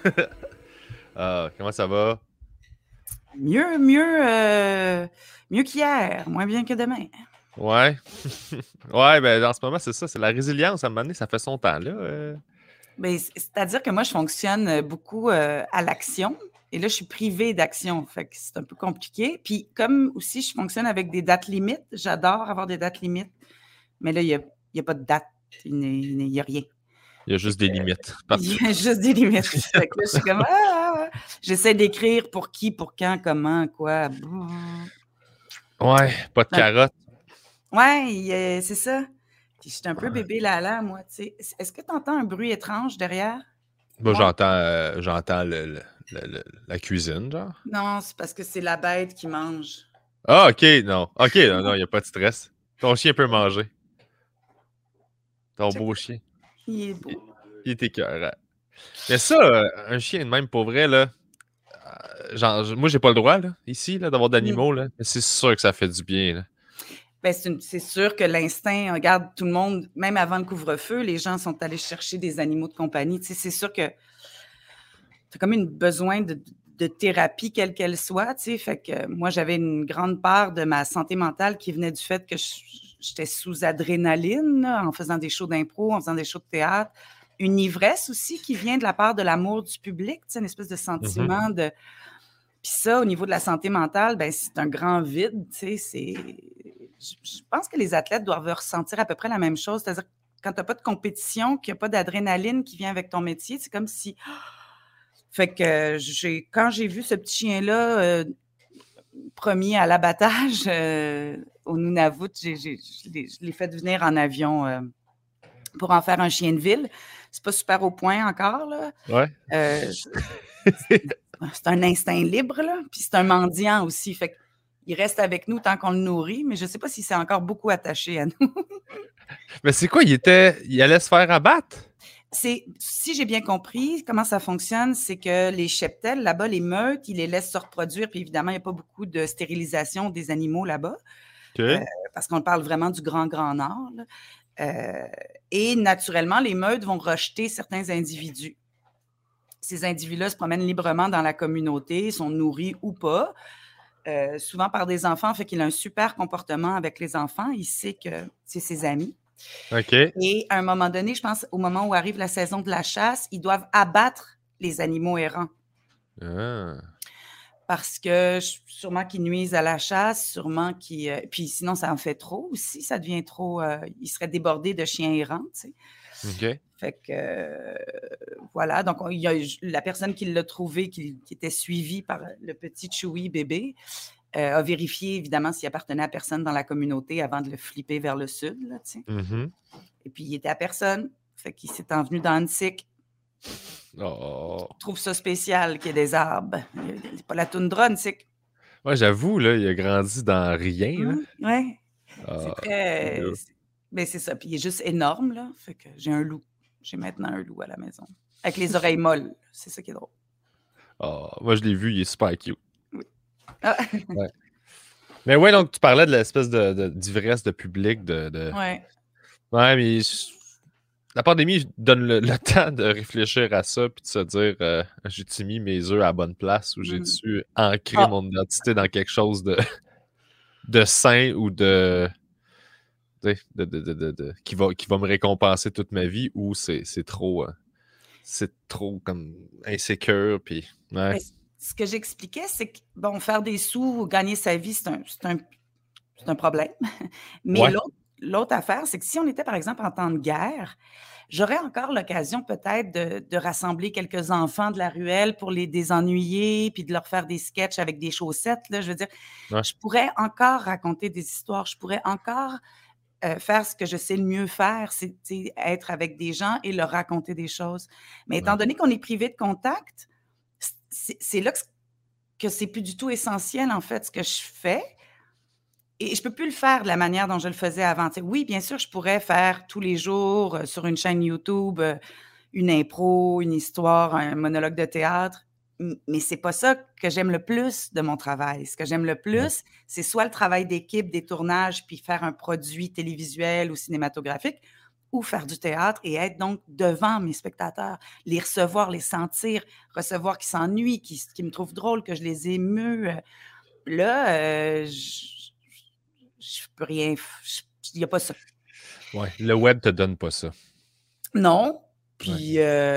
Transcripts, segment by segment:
Comment ça va? Mieux qu'hier, moins bien que demain. Ouais. Ouais, ben en ce moment, c'est ça, c'est la résilience. À un moment donné, ça fait son temps, là. Ben, c'est-à-dire que moi, je fonctionne beaucoup à l'action. Et là, je suis privée d'action. Fait que c'est un peu compliqué. Puis, comme aussi, je fonctionne avec des dates limites. J'adore avoir des dates limites. Mais là, il y a pas de date. Il n'y a rien. Il y a Fait juste que, des limites il partout. y a juste des limites. Fait que là, je suis comme, j'essaie d'écrire pour qui, pour quand, comment, quoi. Ouais, pas de carotte. Ouais, c'est ça. Puis je suis un peu bébé Lala, moi, tu sais. Est-ce que tu entends un bruit étrange derrière Moi, moi? j'entends la cuisine, genre. Non, c'est parce que c'est la bête qui mange. Ah, ok, non. Ok, non, non, il n'y a pas de stress. Ton chien peut manger. Ton Check beau ça. chien. Il est Il, beau. il est écœurant. Mais ça, un chien de même, pour vrai, là, genre, moi, j'ai pas le droit, là, ici, là, d'avoir Mm. d'animaux, là. Mais c'est sûr que ça fait du bien, là. Ben, c'est sûr que l'instinct, regarde, tout le monde, même avant le couvre-feu, les gens sont allés chercher des animaux de compagnie. Tu sais, c'est sûr que tu as comme un besoin de thérapie, quelle qu'elle soit, tu sais. Fait que moi, j'avais une grande part de ma santé mentale qui venait du fait que j'étais sous adrénaline, là, en faisant des shows d'impro, en faisant des shows de théâtre. Une ivresse aussi qui vient de la part de l'amour du public, tu sais, une espèce de Mhm. sentiment de... Puis ça, au niveau de la santé mentale, ben c'est un grand vide, tu sais, c'est... Je pense que les athlètes doivent ressentir à peu près la même chose, c'est-à-dire quand tu n'as pas de compétition, qu'il n'y a pas d'adrénaline qui vient avec ton métier, c'est comme si... Fait que quand j'ai vu ce petit chien-là promis à l'abattage au Nunavut, je l'ai fait venir en avion pour en faire un chien de ville. C'est pas super au point encore, là. Ouais. C'est un instinct libre, là. Puis c'est un mendiant aussi. Fait qu'il reste avec nous tant qu'on le nourrit, mais je sais pas si c'est encore beaucoup attaché à nous. Mais c'est quoi, il allait se faire abattre? Si j'ai bien compris comment ça fonctionne, c'est que les cheptels, là-bas, les meutes, ils les laissent se reproduire. Puis évidemment, il n'y a pas beaucoup de stérilisation des animaux là-bas, OK. parce qu'on parle vraiment du grand, grand nord, là. Et naturellement, les meutes vont rejeter certains individus. Ces individus-là se promènent librement dans la communauté, sont nourris ou pas, souvent par des enfants, fait qu'il a un super comportement avec les enfants. Il sait que c'est ses amis. OK. Et à un moment donné, je pense, au moment où arrive la saison de la chasse, ils doivent abattre les animaux errants. Ah. Parce que sûrement qu'ils nuisent à la chasse, sûrement qu'ils... puis sinon, ça en fait trop aussi, ça devient trop... ils seraient débordés de chiens errants, tu sais. OK. Fait que, voilà, donc il y a la personne qui l'a trouvé, qui était suivie par le petit Chewy bébé, a vérifié évidemment s'il appartenait à personne dans la communauté avant de le flipper vers le sud, là, tu sais. Mhm. Et puis, il était à personne. Fait qu'il s'est envenu dans Annecy. Oh. Je trouve ça spécial qu'il y ait des arbres. C'est pas la toundra, Annecy. Ouais, j'avoue, là, il a grandi dans rien, là. Ouais. C'est Ah, très... là. Mais c'est ça. Puis il est juste énorme, là. Fait que j'ai un loup. J'ai maintenant un loup à la maison. Avec les oreilles molles. C'est ça qui est drôle. Ah, moi, je l'ai vu, il est super cute. Oui. Ah. Ouais. Mais ouais, donc tu parlais de l'espèce d'ivresse de public, Ouais. Ouais, mais la pandémie donne le temps de réfléchir à ça puis de se dire j'ai-tu mis mes œufs à la bonne place ou Mhm. j'ai-tu ancré Ah, mon identité dans quelque chose de sain ou tu sais, qui va me récompenser toute ma vie ou c'est trop comme insécure puis ouais. ben, ce que j'expliquais, c'est que, bon, faire des sous ou gagner sa vie, c'est un problème. Mais Ouais. l'autre affaire, c'est que si on était, par exemple, en temps de guerre, j'aurais encore l'occasion peut-être de rassembler quelques enfants de la ruelle pour les désennuyer, puis de leur faire des sketchs avec des chaussettes, là. Je veux dire, Ouais. je pourrais encore raconter des histoires, je pourrais encore faire ce que je sais le mieux faire, c'est tu sais, être avec des gens et leur raconter des choses. Mais étant Ouais. donné qu'on est privé de contact, c'est là que c'est plus du tout essentiel, en fait, ce que je fais. Et je peux plus le faire de la manière dont je le faisais avant. Tu sais, oui, bien sûr, je pourrais faire tous les jours sur une chaîne YouTube une impro, une histoire, un monologue de théâtre, mais c'est pas ça que j'aime le plus de mon travail. Ce que j'aime le Ouais. plus, c'est soit le travail d'équipe, des tournages, puis faire un produit télévisuel ou cinématographique, ou faire du théâtre et être donc devant mes spectateurs, les recevoir, les sentir, recevoir qui s'ennuient, qui me trouvent drôles, que je les émeus. Là, je peux rien. Il n'y a pas ça. Ouais, le web te donne pas ça. Non. Ouais. Puis,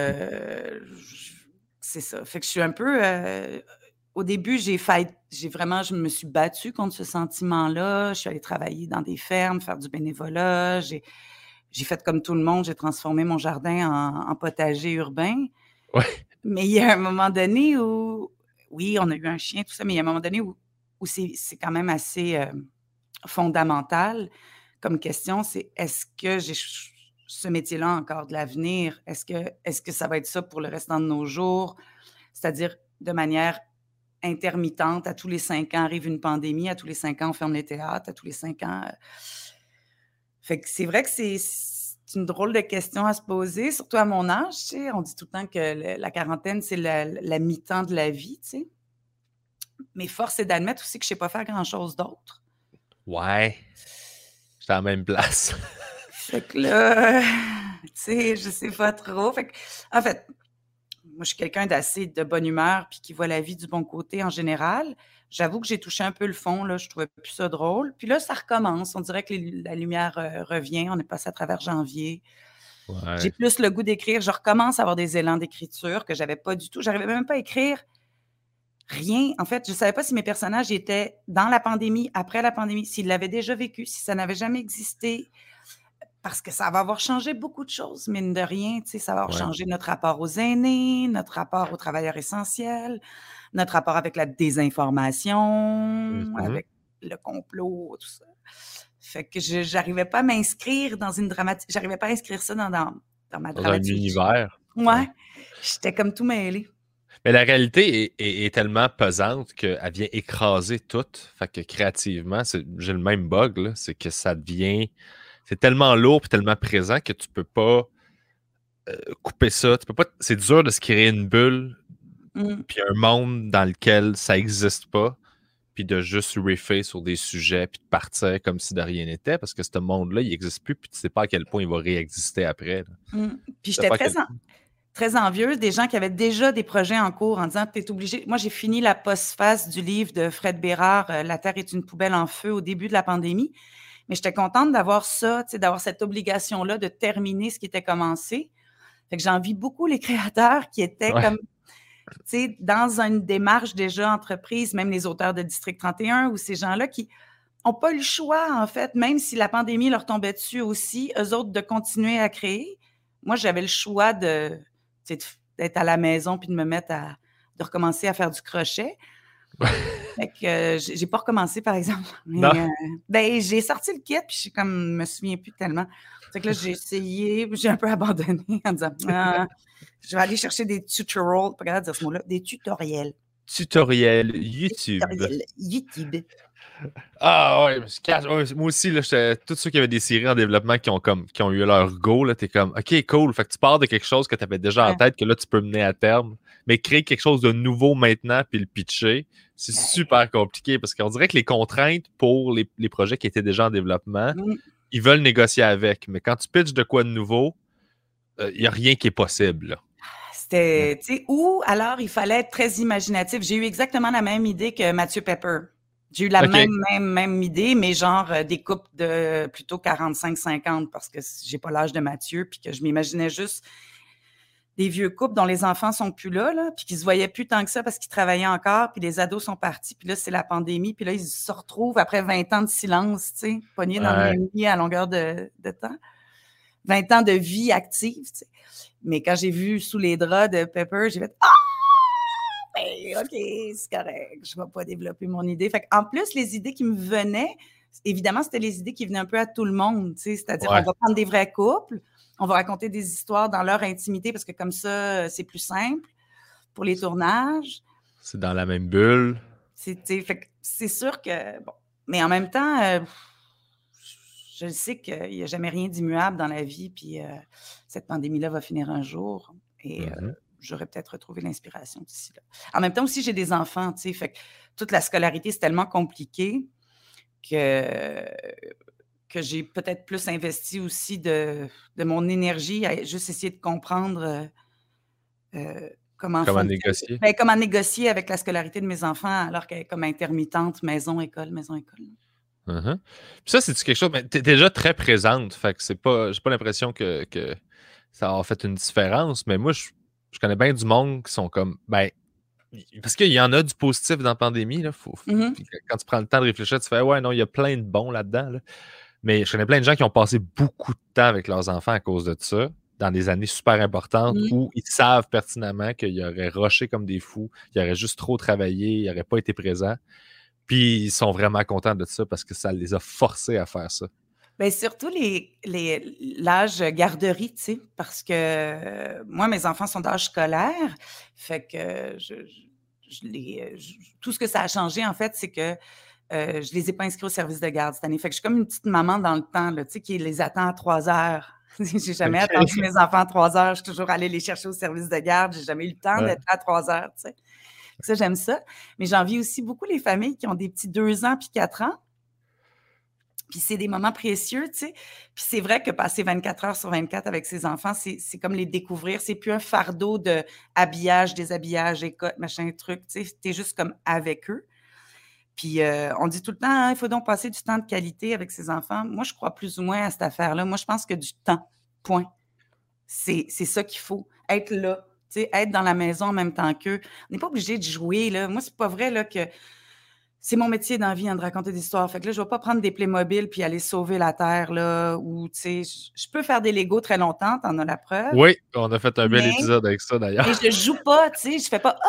c'est ça. Fait que je suis un peu. Au début, je me suis battue contre ce sentiment-là. Je suis allée travailler dans des fermes, faire du bénévolat. J'ai fait comme tout le monde, j'ai transformé mon jardin en potager urbain. Ouais. Mais il y a un moment donné où, oui, on a eu un chien, tout ça, mais il y a un moment donné où c'est quand même assez fondamental comme question, c'est est-ce que j'ai ce métier-là encore de l'avenir? Est-ce que ça va être ça pour le restant de nos jours? C'est-à-dire de manière intermittente, à tous les 5 ans arrive une pandémie, à tous les 5 ans on ferme les théâtres, à tous les 5 ans... Fait que c'est vrai que c'est une drôle de question à se poser, surtout à mon âge, tu sais. On dit tout le temps que la quarantaine, c'est la mi-temps de la vie, tu sais. Mais force est d'admettre aussi que je ne sais pas faire grand-chose d'autre. Ouais. J'étais à la même place. Fait que là, tu sais, je sais pas trop. Fait que, en fait, moi, je suis quelqu'un d'assez de bonne humeur puis qui voit la vie du bon côté en général. J'avoue que j'ai touché un peu le fond, là, je trouvais plus ça drôle. Puis là, ça recommence. On dirait que la lumière revient. On est passé à travers janvier. Ouais. J'ai plus le goût d'écrire. Je recommence à avoir des élans d'écriture que j'avais pas du tout. J'arrivais même pas à écrire rien. En fait, je savais pas si mes personnages étaient dans la pandémie, après la pandémie, s'ils l'avaient déjà vécu, si ça n'avait jamais existé. Parce que ça va avoir changé beaucoup de choses, mine de rien. Tu sais, ça va avoir changé notre rapport aux aînés, notre rapport aux travailleurs essentiels, notre rapport avec la désinformation, avec le complot, tout ça. Fait que j'arrivais pas à m'inscrire dans une dramatique. J'arrivais pas à inscrire ça dans ma Dans un dramatique. univers. Ouais. J'étais comme tout mêlée. Mais la réalité est tellement pesante qu'elle vient écraser tout. Fait que créativement, j'ai le même bug, là, c'est que ça devient... C'est tellement lourd et tellement présent que tu peux pas couper ça. Tu peux pas, c'est dur de se créer une bulle puis un monde dans lequel ça n'existe pas, puis de juste riffer sur des sujets puis de partir comme si de rien n'était, parce que ce monde-là, il n'existe plus puis tu sais pas à quel point il va réexister après. Puis j'étais très envieuse des gens qui avaient déjà des projets en cours en disant « T'es obligé... » Moi, j'ai fini la postface du livre de Fred Bérard, « La Terre est une poubelle en feu » au début de la pandémie. Mais j'étais contente d'avoir ça, d'avoir cette obligation-là de terminer ce qui était commencé. Fait que j'envie beaucoup les créateurs qui étaient comme, dans une démarche déjà entreprise, même les auteurs de District 31 ou ces gens-là qui n'ont pas eu le choix, en fait, même si la pandémie leur tombait dessus aussi, eux autres, de continuer à créer. Moi, j'avais le choix d'être à la maison puis de me mettre de recommencer à faire du crochet. Fait que j'ai pas recommencé, par exemple. Mais, j'ai sorti le kit, puis je me souviens plus tellement. Fait que là, j'ai essayé, j'ai un peu abandonné en disant je vais aller chercher des tutorials, pas capable de dire ce mot-là, des tutoriels. Tutoriel YouTube. YouTube. Ah ouais, moi aussi, là, tous ceux qui avaient des séries en développement qui ont eu leur go, là, t'es comme, OK, cool. Fait que tu pars de quelque chose que tu avais déjà en tête, que là, tu peux mener à terme. Mais créer quelque chose de nouveau maintenant puis le pitcher, c'est super compliqué parce qu'on dirait que les contraintes pour les projets qui étaient déjà en développement, ils veulent négocier avec. Mais quand tu pitches de quoi de nouveau, il n'y a rien qui est possible, là. C'était, tu sais, ou alors il fallait être très imaginatif. J'ai eu exactement la même idée que Mathieu Pepper. J'ai eu la même idée, mais genre des couples de plutôt 45-50 parce que j'ai pas l'âge de Mathieu, puis que je m'imaginais juste des vieux couples dont les enfants sont plus là, puis qui se voyaient plus tant que ça parce qu'ils travaillaient encore, puis les ados sont partis, puis là, c'est la pandémie, puis là, ils se retrouvent après 20 ans de silence, tu sais, pognés dans le même lit à longueur de temps. 20 ans de vie active, tu sais. Mais quand j'ai vu Sous les draps de Pepper, j'ai fait « Ah! Ben, OK, c'est correct, je ne vais pas développer mon idée. » Fait en plus, les idées qui me venaient, évidemment, c'était les idées qui venaient un peu à tout le monde, tu sais, c'est-à-dire on va prendre des vrais couples, on va raconter des histoires dans leur intimité parce que comme ça, c'est plus simple pour les tournages. C'est dans la même bulle. C'est sûr que, bon, mais en même temps, je sais qu'il n'y a jamais rien d'immuable dans la vie, puis cette pandémie-là va finir un jour et j'aurais peut-être retrouvé l'inspiration d'ici là. En même temps aussi, j'ai des enfants, tu sais, fait que toute la scolarité, c'est tellement compliqué que que j'ai peut-être plus investi aussi de mon énergie à juste essayer de comprendre comment négocier. comment négocier avec la scolarité de mes enfants alors qu'elle est comme intermittente, maison-école, maison-école. Uh-huh. Puis ça, c'est-tu quelque chose... Mais t'es déjà très présente, fait que c'est pas... J'ai pas l'impression que ça a fait une différence, mais moi, je connais bien du monde qui sont comme... Ben, parce qu'il y en a du positif dans la pandémie, là. Puis quand tu prends le temps de réfléchir, tu fais « Ouais, non, il y a plein de bons là-dedans. » Là. Mais je connais plein de gens qui ont passé beaucoup de temps avec leurs enfants à cause de ça, dans des années super importantes où ils savent pertinemment qu'ils auraient rushé comme des fous, ils auraient juste trop travaillé, ils n'auraient pas été présents. Puis ils sont vraiment contents de ça parce que ça les a forcés à faire ça. Bien, surtout l'âge garderie, tu sais, parce que moi, mes enfants sont d'âge scolaire, fait que tout ce que ça a changé, en fait, c'est que je les ai pas inscrits au service de garde cette année. Fait que je suis comme une petite maman dans le temps, là, tu sais, qui les attend à 3 heures. J'ai jamais attendu mes enfants à 3 heures. Je suis toujours allée les chercher au service de garde. J'ai jamais eu le temps d'être à 3 heures, tu sais. Ça, j'aime ça. Mais j'envie aussi beaucoup les familles qui ont des petits 2 ans puis 4 ans. Puis c'est des moments précieux, tu sais. Puis c'est vrai que passer 24 heures sur 24 avec ses enfants, c'est comme les découvrir. C'est plus un fardeau de habillage, déshabillage, école, machin, truc, tu sais. T'es juste comme avec eux. Puis on dit tout le temps, hein, il faut donc passer du temps de qualité avec ses enfants. Moi, je crois plus ou moins à cette affaire-là. Moi, je pense que du temps, point. C'est ça qu'il faut. Être là, tu sais, être dans la maison en même temps qu'eux. On n'est pas obligé de jouer, là. Moi, c'est pas vrai, là, que c'est mon métier dans la vie, hein, de raconter des histoires. Fait que là, je vais pas prendre des Playmobil puis aller sauver la Terre, là, ou, tu sais, je peux faire des Legos très longtemps, t'en as la preuve. Oui, on a fait un bel épisode avec ça, d'ailleurs. Mais je joue pas, tu sais, je fais pas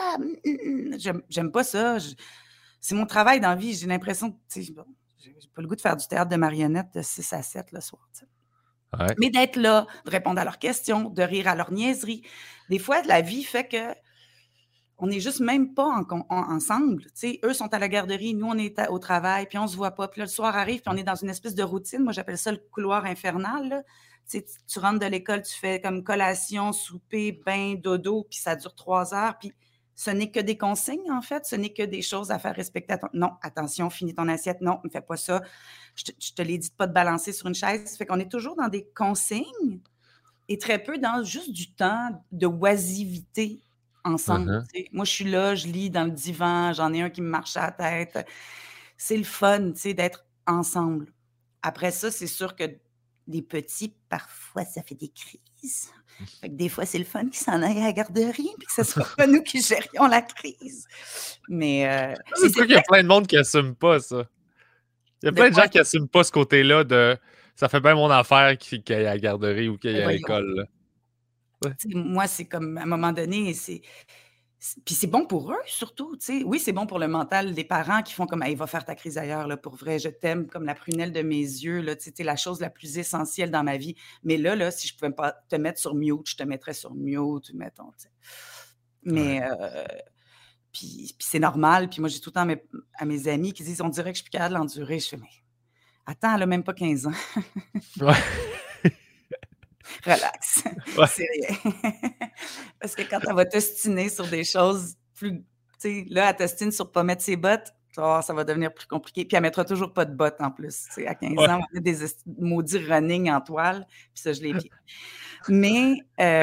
j'aime pas ça. C'est mon travail dans la vie. J'ai l'impression que, tu sais, bon, j'ai pas le goût de faire du théâtre de marionnettes de 6 à 7 le soir, tu sais. Ouais. Mais d'être là, de répondre à leurs questions, de rire à leurs niaiseries. Des fois, la vie fait que on n'est juste même pas ensemble. Tu sais, eux sont à la garderie, nous, on est au travail, puis on se voit pas. Puis là, le soir arrive, puis on est dans une espèce de routine. Moi, j'appelle ça le couloir infernal, là. Tu sais, tu rentres de l'école, tu fais comme collation, souper, bain, dodo, puis ça dure 3 heures. Puis ce n'est que des consignes, en fait. Ce n'est que des choses à faire respecter. Non, attention, finis ton assiette. Non, ne fais pas ça. Je te l'ai dit de pas te balancer sur une chaise. Ça fait qu'on est toujours dans des consignes et très peu dans juste du temps de oisivité ensemble. Uh-huh. Moi, je suis là, je lis dans le divan, j'en ai un qui me marche à la tête. C'est le fun, d'être ensemble. Après ça, c'est sûr que les petits, parfois, ça fait des crises. Fait que des fois, c'est le fun qu'ils s'en aillent à la garderie puis que ce ne soit pas nous qui gérions la crise. Mais c'est sûr qu'il y a plein de monde qui n'assume pas ça. Il y a plein de gens qui n'assument pas ce côté-là de « ça fait bien mon affaire qu'il y ait à la garderie ou qu'il y ait à l'école. » Ouais. Moi, c'est comme, à un moment donné, puis c'est bon pour eux, surtout, tu sais. Oui, c'est bon pour le mental des parents qui font comme, hey, va faire ta crise ailleurs, là, pour vrai, je t'aime comme la prunelle de mes yeux, là, tu sais, t'es la chose la plus essentielle dans ma vie. Mais là, si je pouvais pas te mettre sur mute, je te mettrais sur mute, mettons, tu sais. Mais, puis c'est normal. Puis moi, j'ai tout le temps à mes amis qui disent, on dirait que je suis plus capable de l'endurer. Je fais, mais attends, elle a même pas 15 ans. Ouais. Relax, ouais. C'est rien. Parce que quand elle va t'ostiner sur des choses plus... Tu sais, là, elle t'ostine sur pas mettre ses bottes, ça va devenir plus compliqué. Puis elle mettra toujours pas de bottes en plus. Tu sais, à 15 ans, on a des maudits running en toile, puis ça, je l'ai pieds. Mais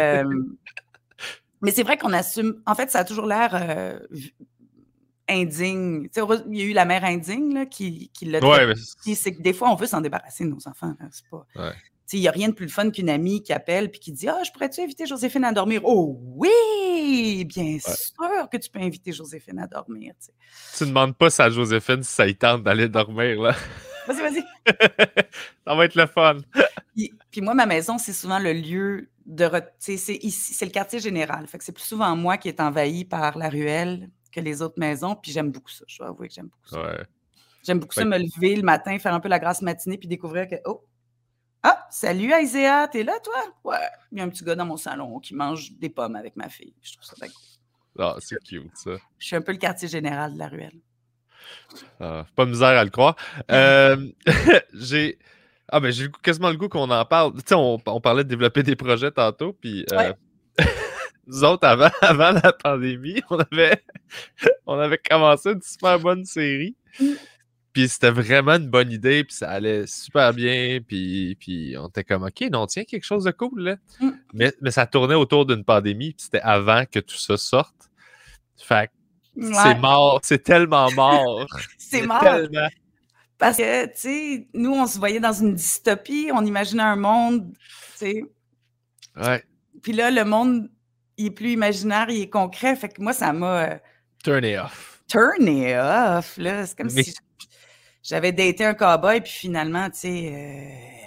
c'est vrai qu'on assume... En fait, ça a toujours l'air... indigne. Tu sais, il y a eu la mère indigne là, qui l'a dit. C'est que des fois, on veut s'en débarrasser de nos enfants. Là. C'est pas... Ouais. Il n'y a rien de plus fun qu'une amie qui appelle et qui dit « Ah, je pourrais-tu inviter Joséphine à dormir? » Oh oui! Bien sûr que tu peux inviter Joséphine à dormir. T'sais. Tu ne demandes pas à Joséphine si ça y tente d'aller dormir. Là. Vas-y. Ça va être le fun. Puis moi, ma maison, c'est souvent le lieu de... c'est le quartier général. Fait que c'est plus souvent moi qui est envahi par la ruelle que les autres maisons. Puis j'aime beaucoup ça. Je dois avouer que j'aime beaucoup ça. Ouais. J'aime beaucoup ça, me lever le matin, faire un peu la grasse matinée puis découvrir que « Oh! Ah, salut Aïséa, t'es là, toi? Ouais. Il y a un petit gars dans mon salon qui mange des pommes avec ma fille. Je trouve ça bien cool. Ah, c'est cute, ça. Je suis un peu le quartier général de la ruelle. Pas de misère à le croire. J'ai quasiment le goût qu'on en parle. Tu sais, on parlait de développer des projets tantôt, puis nous autres, avant la pandémie, on avait commencé une super bonne série. Puis c'était vraiment une bonne idée, puis ça allait super bien, puis on était comme, OK, non, tiens, quelque chose de cool, là. Mais ça tournait autour d'une pandémie, puis c'était avant que tout ça sorte. Fait que c'est mort, c'est tellement mort. C'est mort. Tellement. Parce que, tu sais, nous, on se voyait dans une dystopie, on imaginait un monde, tu sais. Ouais. Puis là, le monde, il est plus imaginaire, il est concret. Fait que moi, ça m'a... Turn it off. Turn it off, là. C'est comme si j'avais daté un cowboy, puis finalement, tu sais,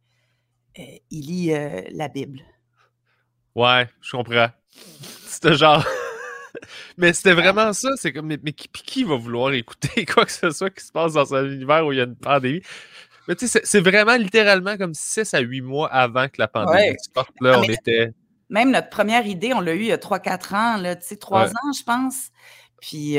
il lit la Bible. Ouais, je comprends. C'était genre... Mais c'était vraiment ça. C'est comme, mais qui va vouloir écouter quoi que ce soit qui se passe dans un univers où il y a une pandémie? Mais tu sais, c'est vraiment littéralement comme 6 à 8 mois avant que la pandémie sorte. Là, on était... Même notre première idée, on l'a eue il y a 3-4 ans, là, tu sais, 3 ans, je pense. Puis,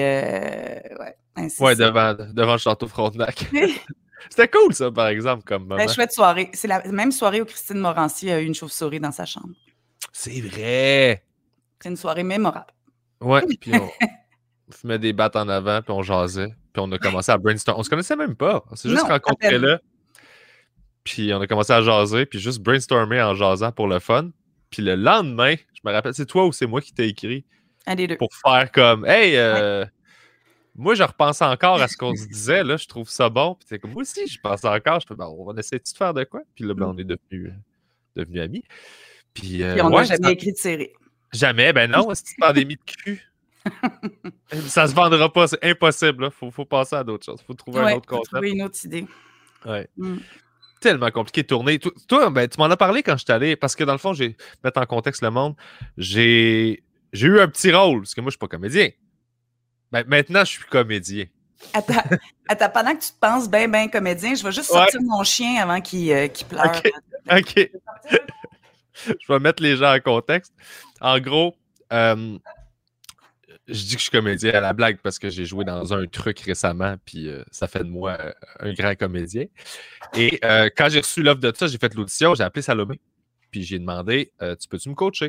ouais, devant le château Frontenac. C'était cool, ça, par exemple, comme moment. Chouette soirée. C'est la même soirée où Christine Morancy a eu une chauve-souris dans sa chambre. C'est vrai! C'est une soirée mémorable. Ouais, puis on fumait des battes en avant, puis on jasait, puis on a commencé à brainstorm. On se connaissait même pas. On s'est juste rencontrés là. Puis on a commencé à jaser, puis juste brainstormer en jasant pour le fun. Puis le lendemain, je me rappelle, c'est toi ou c'est moi qui t'ai écrit. Un des deux. Pour faire comme, hey, moi, je repense encore à ce qu'on se disait, là, je trouve ça bon. Puis c'est comme, moi aussi, je pense encore. Je fais, ben, on va essayer de faire de quoi? Puis là, ben, on est devenus amis. Puis on n'a jamais écrit de série. Jamais, ben non, c'est une pandémie de cul. Ça se vendra pas, c'est impossible. Il faut passer à d'autres choses. Il faut trouver un autre concept. Trouver une autre idée. Ouais. Tellement compliqué de tourner. Toi, ben, tu m'en as parlé quand je suis allé, parce que dans le fond, mettre en contexte le monde, j'ai eu un petit rôle, parce que moi, je suis pas comédien. Ben, maintenant, je suis comédien. Attends, pendant que tu te penses bien comédien, je vais juste sortir mon chien avant qu'il pleure. OK. Je vais mettre les gens en contexte. En gros, je dis que je suis comédien à la blague parce que j'ai joué dans un truc récemment, puis ça fait de moi un grand comédien. Et quand j'ai reçu l'offre de ça, j'ai fait l'audition, j'ai appelé Salomé, puis j'ai demandé tu peux-tu me coacher?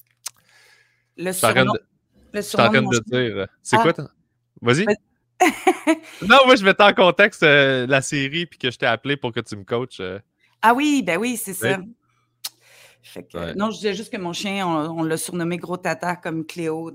Le surnom je suis en train de dire c'est quoi? Vas-y. Vas-y. Non, moi, je mettais en contexte la série, puis que je t'ai appelé pour que tu me coaches. Ah oui, ben oui, c'est ça. Fait que, ouais. Non, je disais juste que mon chien, on l'a surnommé Gros Tata comme Cléo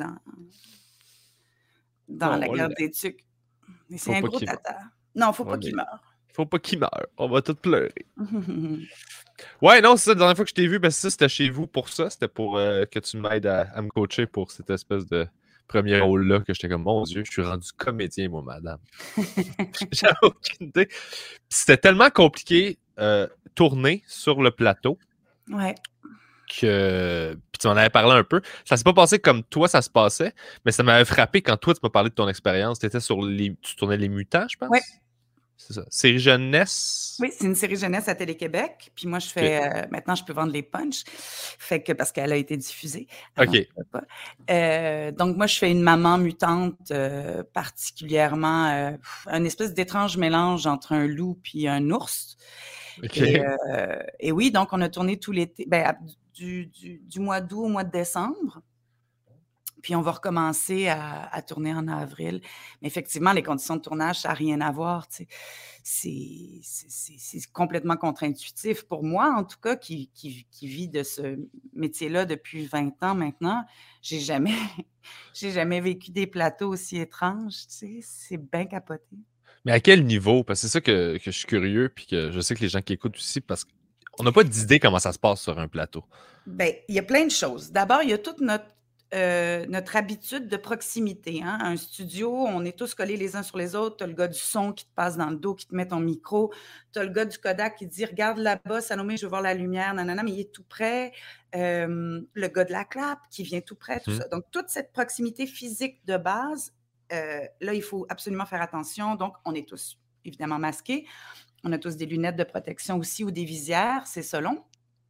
dans La Guerre des Tucs. Mais c'est un gros tata. Non, faut pas qu'il meure. Faut pas qu'il meure. On va tous pleurer. Ouais, non, c'est ça. La dernière fois que je t'ai vu, ben, c'était chez vous pour ça. C'était pour que tu m'aides à me coacher pour cette espèce de premier rôle-là que j'étais comme, mon Dieu, je suis rendu comédien, moi, madame. J'avais aucune idée. Puis c'était tellement compliqué tourner sur le plateau. Ouais. Puis tu m'en avais parlé un peu. Ça s'est pas passé comme toi, ça se passait, mais ça m'avait frappé quand toi, tu m'as parlé de ton expérience. Tu tournais Les Mutants, je pense? Oui. C'est ça. Série jeunesse? Oui, c'est une série jeunesse à Télé-Québec. Puis moi, je fais... maintenant, je peux vendre les punchs. Fait que parce qu'elle a été diffusée. OK. Donc, moi, je fais une maman mutante particulièrement... un espèce d'étrange mélange entre un loup puis un ours. Okay. Et oui, donc on a tourné tout l'été, du mois d'août au mois de décembre. Puis on va recommencer à tourner en avril. Mais effectivement, les conditions de tournage, ça n'a rien à voir. Tu sais. C'est complètement contre-intuitif. Pour moi, en tout cas, qui vit de ce métier-là depuis 20 ans maintenant, j'ai jamais vécu des plateaux aussi étranges. Tu sais. C'est bien capoté. Mais à quel niveau? Parce que c'est ça que je suis curieux, puis que je sais que les gens qui écoutent aussi, parce qu'on n'a pas d'idée comment ça se passe sur un plateau. Bien, il y a plein de choses. D'abord, il y a toute notre habitude de proximité. Hein? Un studio, on est tous collés les uns sur les autres. Tu as le gars du son qui te passe dans le dos, qui te met ton micro. Tu as le gars du Kodak qui te dit « Regarde là-bas, Salomé, je veux voir la lumière. » Nanana, mais il est tout près. Le gars de la clap qui vient tout près, tout ça. Donc, toute cette proximité physique de base, là, il faut absolument faire attention. Donc, on est tous évidemment masqués. On a tous des lunettes de protection aussi ou des visières, c'est selon.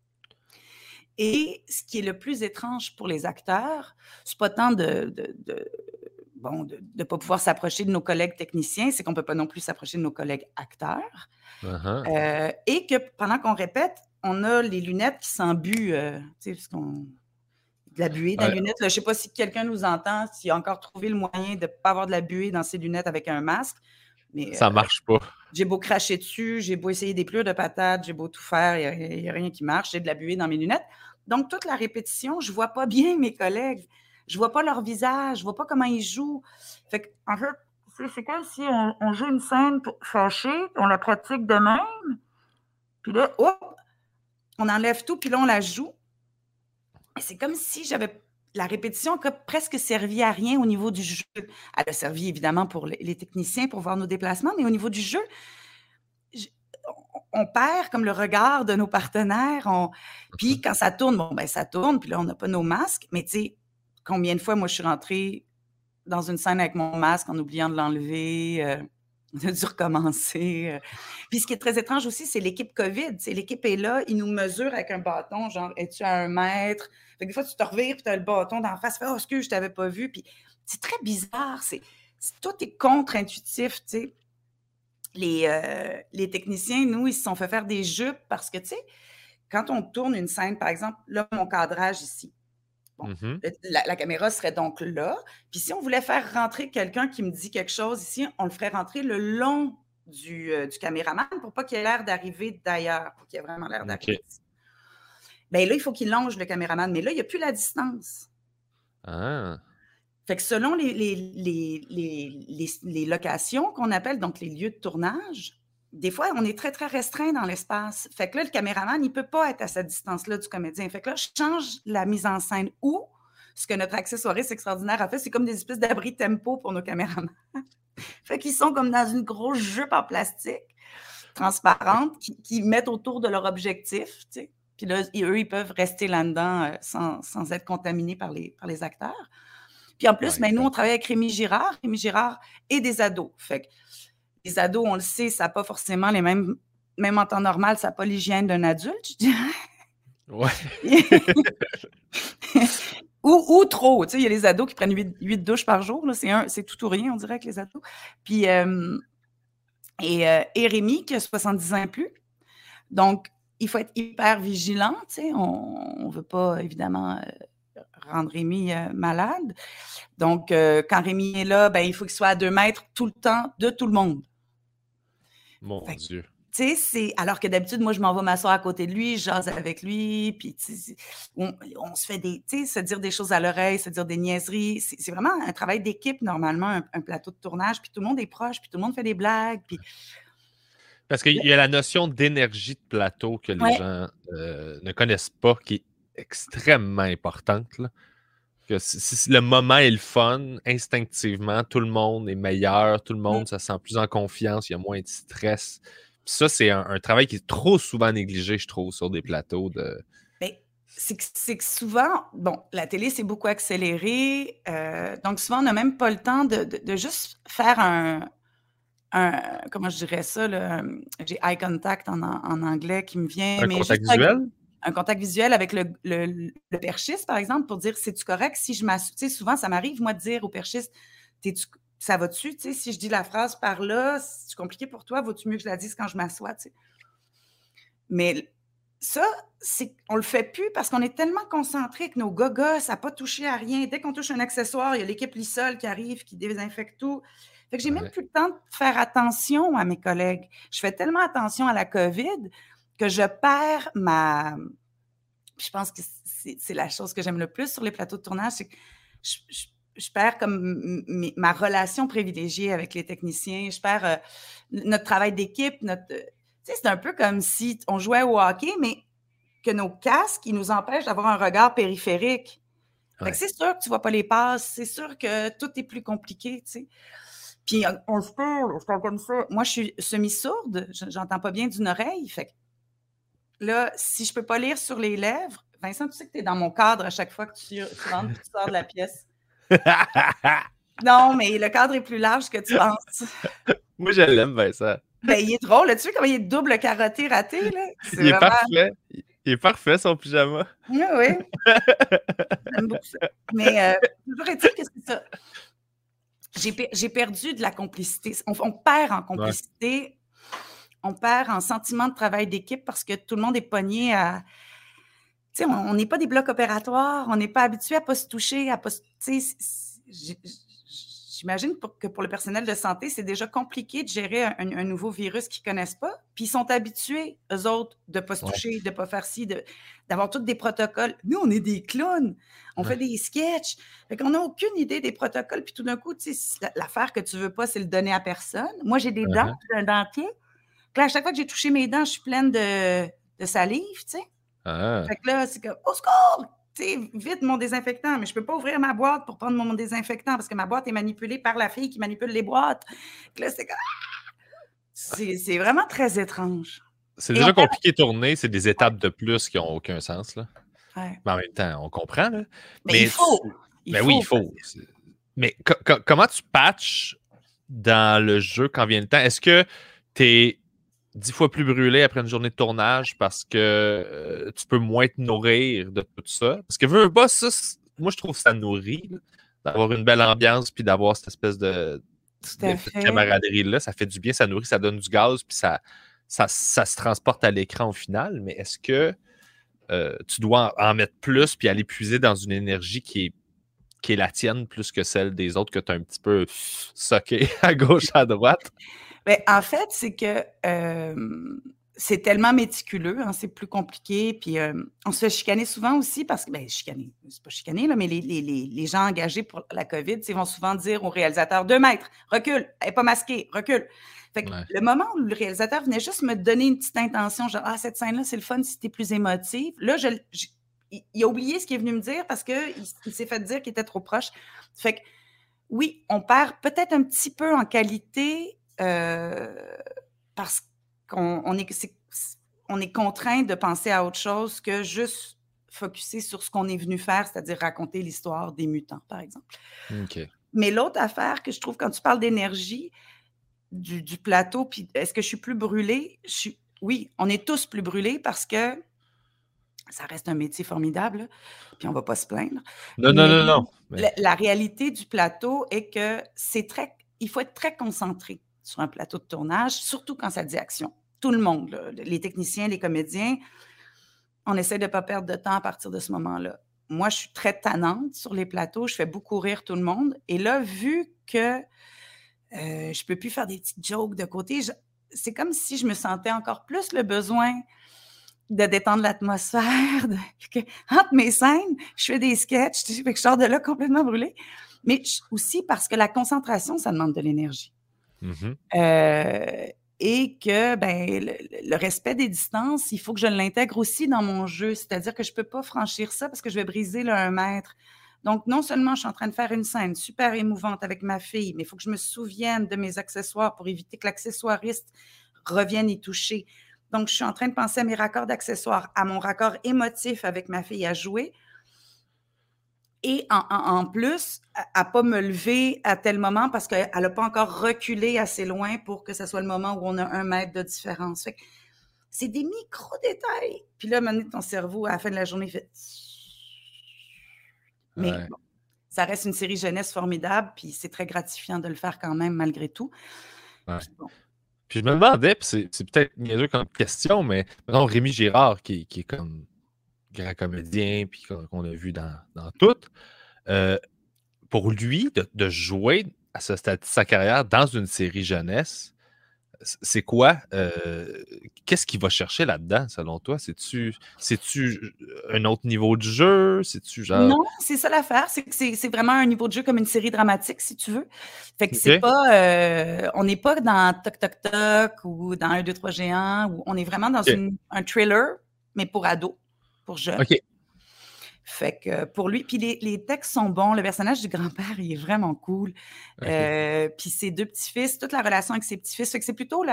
Et ce qui est le plus étrange pour les acteurs, c'est pas tant de ne pas pouvoir s'approcher de nos collègues techniciens, c'est qu'on ne peut pas non plus s'approcher de nos collègues acteurs. Uh-huh. Et que pendant qu'on répète, on a les lunettes qui s'embuent, tu sais, parce qu'on... de la buée dans les lunettes. Là, je ne sais pas si quelqu'un nous entend, s'il a encore trouvé le moyen de ne pas avoir de la buée dans ses lunettes avec un masque. Mais Ça marche pas. j'ai beau cracher dessus, j'ai beau essayer des plures de patates, j'ai beau tout faire, il n'y a rien qui marche. J'ai de la buée dans mes lunettes. Donc, toute la répétition, je ne vois pas bien mes collègues. Je ne vois pas leur visage, je ne vois pas comment ils jouent. Fait que, en fait, c'est comme si on joue une scène fâchée, on la pratique de même, puis là, hop, on enlève tout, puis là, on la joue. Et c'est comme si la répétition a presque servi à rien au niveau du jeu. Elle a servi évidemment pour les techniciens pour voir nos déplacements, mais au niveau du jeu, on perd comme le regard de nos partenaires. Puis quand ça tourne, bon, ben ça tourne, puis là, on n'a pas nos masques. Mais tu sais, combien de fois, moi, je suis rentrée dans une scène avec mon masque en oubliant de l'enlever, on a dû recommencer. Puis ce qui est très étrange aussi, c'est l'équipe COVID. L'équipe est là, ils nous mesurent avec un bâton, genre, es-tu à 1 mètre? Fait que des fois, tu te revires, puis tu as le bâton d'en face. Oh, excuse, je t'avais pas vu. Puis c'est très bizarre. Tout est contre-intuitif, tu sais. Les techniciens, nous, ils se sont fait faire des jupes parce que, tu sais, quand on tourne une scène, par exemple, là, mon cadrage ici, bon, la caméra serait donc là. Puis si on voulait faire rentrer quelqu'un qui me dit quelque chose ici, on le ferait rentrer le long du caméraman pour pas qu'il ait l'air d'arriver d'ailleurs, pour qu'il ait vraiment l'air d'arriver ici. Bien là, il faut qu'il longe le caméraman, mais là, il n'y a plus la distance. Ah. Fait que selon les locations qu'on appelle, donc les lieux de tournage, des fois, on est très, très restreint dans l'espace. Fait que là, le caméraman, il ne peut pas être à cette distance-là du comédien. Fait que là, je change la mise en scène. Ou, ce que notre accessoiriste extraordinaire a fait, c'est comme des espèces d'abris tempo pour nos caméramans. Fait qu'ils sont comme dans une grosse jupe en plastique, transparente, qui mettent autour de leur objectif, tu sais. Puis là, eux, ils peuvent rester là-dedans sans être contaminés par les acteurs. Puis en plus, nous, on travaille avec Rémi Girard et des ados. Fait que les ados, on le sait, ça n'a pas forcément les mêmes, même en temps normal, ça n'a pas l'hygiène d'un adulte, je dirais. Ouais. ou trop. Tu sais, il y a les ados qui prennent 8 douches par jour. Là, c'est tout ou rien, on dirait, avec les ados. Puis, et Rémi, qui a 70 ans et plus. Donc, il faut être hyper vigilant. Tu sais, on ne veut pas, évidemment, rendre Rémi malade. Donc, quand Rémi est là, ben, il faut qu'il soit à 2 mètres tout le temps de tout le monde. Mon Dieu. Tu sais, alors que d'habitude, moi, je m'en vais m'asseoir à côté de lui, je jase avec lui, puis on se fait se dire des choses à l'oreille, se dire des niaiseries. C'est vraiment un travail d'équipe, normalement, un plateau de tournage, puis tout le monde est proche, puis tout le monde fait des blagues, puis... Parce qu'il y a la notion d'énergie de plateau que les gens ne connaissent pas, qui est extrêmement importante, là. Que si le moment est le fun, instinctivement, tout le monde est meilleur, tout le monde se sent plus en confiance, il y a moins de stress. Puis ça, c'est un travail qui est trop souvent négligé, je trouve, sur des plateaux de... Bien, c'est que souvent, bon, la télé, c'est beaucoup accéléré, donc souvent, on n'a même pas le temps de juste faire comment je dirais ça, là, j'ai eye contact en anglais qui me vient. Un contact visuel? Un contact visuel avec le perchiste, par exemple, pour dire, c'est-tu correct si je m'assois? Tu sais, souvent, ça m'arrive, moi, de dire au perchiste, ça va-tu? Tu sais, si je dis la phrase par là, c'est compliqué pour toi, vaut-tu mieux que je la dise quand je m'assois? Tu sais? Mais ça, on le fait plus parce qu'on est tellement concentré que nos gogos, ça n'a pas touché à rien. Dès qu'on touche un accessoire, il y a l'équipe Lysol qui arrive, qui désinfecte tout. Fait que j'ai même plus le temps de faire attention à mes collègues. Je fais tellement attention à la COVID que je perds je pense que c'est la chose que j'aime le plus sur les plateaux de tournage, c'est que je perds comme ma relation privilégiée avec les techniciens. Je perds notre travail d'équipe. Tu sais, c'est un peu comme si on jouait au hockey, mais que nos casques, ils nous empêchent d'avoir un regard périphérique. Fait que c'est sûr que tu ne vois pas les passes. C'est sûr que tout est plus compliqué, tu sais. Puis on se parle comme ça. Moi, je suis semi-sourde. J'entends pas bien d'une oreille. Fait que là, si je peux pas lire sur les lèvres, Vincent, tu sais que tu es dans mon cadre à chaque fois que tu rentres et tu sors de la pièce. Non, mais le cadre est plus large que tu penses. Moi, je l'aime, Vincent. Ben, il est drôle. Tu sais comment il est double carotté, raté, là? Il est parfait. Il est parfait, son pyjama. Oui, oui. J'aime beaucoup ça. Mais toujours est-il que c'est ça. J'ai perdu de la complicité. On perd en complicité. On perd en sentiment de travail d'équipe parce que tout le monde est pogné à... Tu sais, on n'est pas des blocs opératoires. On n'est pas habitué à ne pas se toucher, à pas se... Tu sais, je j'imagine que pour le personnel de santé, c'est déjà compliqué de gérer un nouveau virus qu'ils ne connaissent pas. Puis ils sont habitués, eux autres, de ne pas se toucher, de ne pas faire ci, d'avoir tous des protocoles. Nous, on est des clowns. On fait des sketchs. Fait qu'on n'a aucune idée des protocoles. Puis tout d'un coup, tu sais, l'affaire que tu ne veux pas, c'est le donner à personne. Moi, j'ai des dents, j'ai un dentier. Là, à chaque fois que j'ai touché mes dents, je suis pleine de salive, tu sais. Fait que là, c'est comme « Au secours! » Tu sais, vite mon désinfectant, mais je ne peux pas ouvrir ma boîte pour prendre mon désinfectant parce que ma boîte est manipulée par la fille qui manipule les boîtes. Là, c'est comme... C'est vraiment très étrange. C'est déjà compliqué de tourner, c'est des étapes de plus qui n'ont aucun sens, là. Ouais. Mais en même temps, on comprend, là. Mais il faut! Oui, il faut. Mais comment tu patches dans le jeu quand vient le temps? Est-ce que tu es 10 fois plus brûlé après une journée de tournage parce que tu peux moins te nourrir de tout ça? Parce que veux pas ça, moi je trouve que ça nourrit, là, d'avoir une belle ambiance puis d'avoir cette espèce de camaraderie-là. Ça fait du bien, ça nourrit, ça donne du gaz puis ça se transporte à l'écran au final. Mais est-ce que tu dois en mettre plus puis aller puiser dans une énergie qui est la tienne plus que celle des autres que tu as un petit peu socké à gauche, à droite? Bien, en fait, c'est que c'est tellement méticuleux, hein, c'est plus compliqué. Puis on se fait chicaner souvent aussi parce que, bien, chicaner, c'est pas chicaner, là, mais les gens engagés pour la COVID, ils vont souvent dire au réalisateur 2 mètres, recule, elle n'est pas masquée, recule. Fait que le moment où le réalisateur venait juste me donner une petite intention, genre, ah, cette scène-là, c'est le fun si t'es plus émotive. Là, il a oublié ce qu'il est venu me dire parce qu'il s'est fait dire qu'il était trop proche. Fait que, oui, on perd peut-être un petit peu en qualité parce qu'on est contraint de penser à autre chose que juste focusser sur ce qu'on est venu faire, c'est-à-dire raconter l'histoire des mutants, par exemple. Okay. Mais l'autre affaire que je trouve, quand tu parles d'énergie du plateau, puis est-ce que je suis plus brûlée? Oui, on est tous plus brûlés parce que ça reste un métier formidable, puis on ne va pas se plaindre. Non. La réalité du plateau est que il faut être très concentré sur un plateau de tournage, surtout quand ça dit action. Tout le monde, là, les techniciens, les comédiens, on essaie de ne pas perdre de temps à partir de ce moment-là. Moi, je suis très tannante sur les plateaux, je fais beaucoup rire tout le monde. Et là, vu que je ne peux plus faire des petites jokes de côté, c'est comme si je me sentais encore plus le besoin de détendre l'atmosphère. Entre mes scènes, je fais des sketchs, fait que je sors de là complètement brûlée. Mais aussi parce que la concentration, ça demande de l'énergie. Et que le respect des distances, il faut que je l'intègre aussi dans mon jeu. C'est-à-dire que je ne peux pas franchir ça parce que je vais briser le 1 mètre. Donc, non seulement je suis en train de faire une scène super émouvante avec ma fille, mais il faut que je me souvienne de mes accessoires pour éviter que l'accessoiriste revienne y toucher. Donc, je suis en train de penser à mes raccords d'accessoires, à mon raccord émotif avec ma fille à jouer. Et en plus, à ne pas me lever à tel moment parce qu'elle n'a pas encore reculé assez loin pour que ce soit le moment où on a 1 mètre de différence. Fait que c'est des micro-détails. Puis là, à un moment donné, ton cerveau, à la fin de la journée, il fait... Mais bon, ça reste une série jeunesse formidable, puis c'est très gratifiant de le faire quand même, malgré tout. Ouais. Puis je me demandais, puis c'est peut-être niaiseux comme question, mais non, Rémi Girard, qui est comme grand comédien, puis qu'on a vu dans tout, pour lui, de jouer à ce stade de sa carrière dans une série jeunesse, c'est quoi? Qu'est-ce qu'il va chercher là-dedans, selon toi? C'est-tu un autre niveau de jeu? C'est-tu genre... Non, c'est ça l'affaire. C'est vraiment un niveau de jeu comme une série dramatique, si tu veux. Fait que c'est pas... on n'est pas dans Toc Toc Toc ou dans 1, 2, 3 géants. Où on est vraiment dans un thriller, mais pour ados, pour jeunes. OK. Fait que pour lui, puis les textes sont bons. Le personnage du grand-père, il est vraiment cool. Okay. Puis ses 2 petits-fils, toute la relation avec ses petits-fils. Fait que c'est plutôt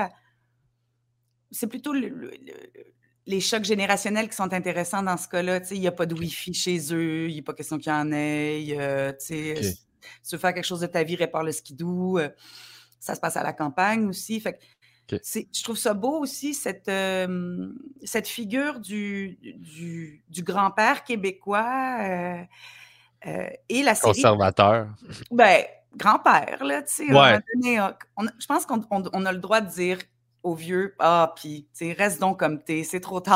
les chocs générationnels qui sont intéressants dans ce cas-là. Il n'y a pas de Wi-Fi chez eux, il n'est pas question qu'il y en ait. Si tu veux faire quelque chose de ta vie, répare le skidoo. Ça se passe à la campagne aussi. Fait que je trouve ça beau aussi, cette figure du grand-père québécois et la série... Conservateur. Ben, grand-père, là, tu sais. Ouais. Je pense qu'on a le droit de dire aux vieux, « Ah, puis, tu sais, reste donc comme t'es, c'est trop tard. »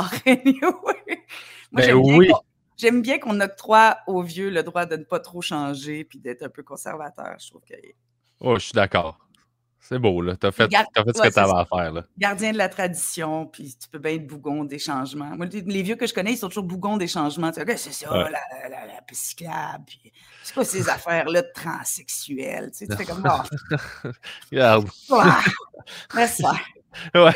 Moi, j'aime bien qu'on octroie aux vieux le droit de ne pas trop changer puis d'être un peu conservateur. Je trouve que Oh, je suis d'accord. C'est beau, là. T'as fait ce que Ouais, c'est t'avais ça. à faire, là. Gardien de la tradition, puis tu peux bien être bougon des changements. Moi, les vieux que je connais, ils sont toujours bougons des changements. Tu sais, OK, c'est ça, Ouais. la piste cyclable, puis c'est quoi ces affaires-là de transsexuels? Tu sais, tu fais comme, oh, Regarde. laisse faire. Ouais.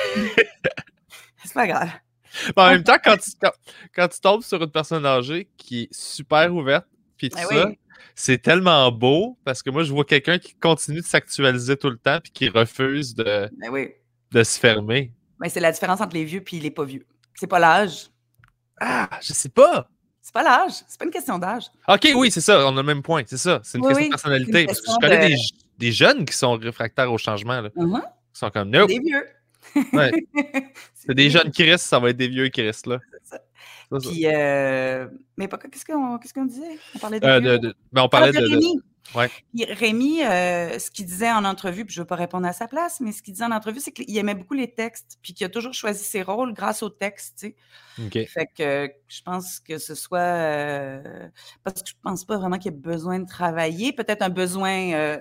C'est pas grave. Mais en même temps, quand tu tombes sur une personne âgée qui est super ouverte, puis tout Ben ça, oui, c'est tellement beau parce que moi, je vois quelqu'un qui continue de s'actualiser tout le temps puis qui refuse ben oui. de se fermer. Ben, c'est la différence entre les vieux et les pas vieux. C'est pas l'âge. Ah, je sais pas. C'est pas l'âge. C'est pas une question d'âge. OK, oui, c'est ça. On a le même point. C'est ça. C'est une Oui, question de oui. C'est une personnalité. Parce que je question connais de. des jeunes qui sont réfractaires au changement, là. Mhm. Qui sont comme, C'est nope. des vieux. Ouais. C'est C'est des des jeunes vieux. qui restent, ça va être des vieux qui restent là. C'est ça. C'est ça. Puis, mais qu'est-ce qu'on disait? On parlait des vieux? Ben, on Ah, parlait de Rémi. Ouais. Puis Rémi, ce qu'il disait en entrevue, puis je ne veux pas répondre à sa place, mais ce qu'il disait en entrevue, c'est qu'il aimait beaucoup les textes, puis qu'il a toujours choisi ses rôles grâce aux textes, tu sais. OK. Fait que je pense que ce soit... parce que je pense pas vraiment qu'il y ait besoin de travailler. Peut-être un besoin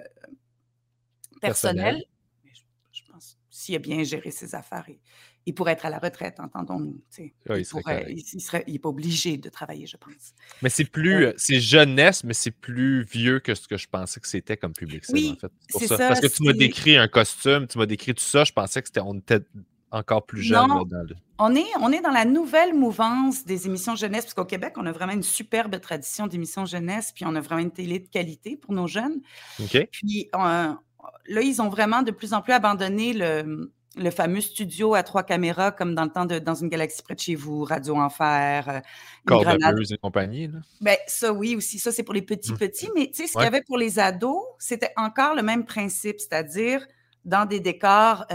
personnel. Personnel. Mais je pense s'il a bien géré ses affaires, il pourrait être à la retraite, entendons-nous. Tu sais. Ouais, il serait correct. Il n'est pas obligé de travailler, je pense. Mais c'est jeunesse, mais c'est plus vieux que ce que je pensais que c'était comme public cible, en Oui, fait. C'est pour c'est ça. ça. Parce que tu m'as décrit un costume, tu m'as décrit tout ça, je pensais que on était encore plus jeune là, Non, dans le. on est dans la nouvelle mouvance des émissions jeunesse, parce qu'au Québec, on a vraiment une superbe tradition d'émissions jeunesse, puis on a vraiment une télé de qualité pour nos jeunes. OK. Puis là, ils ont vraiment de plus en plus abandonné le fameux studio à 3 caméras, comme dans le temps de Dans une galaxie près de chez vous, Radio Enfer, Une grenade. Cordemeuse et compagnie, là. Ben, ça, oui, aussi. Ça, c'est pour les petits. Mais tu sais, ce qu'il y Ouais. avait pour les ados, c'était encore le même principe, c'est-à-dire dans des décors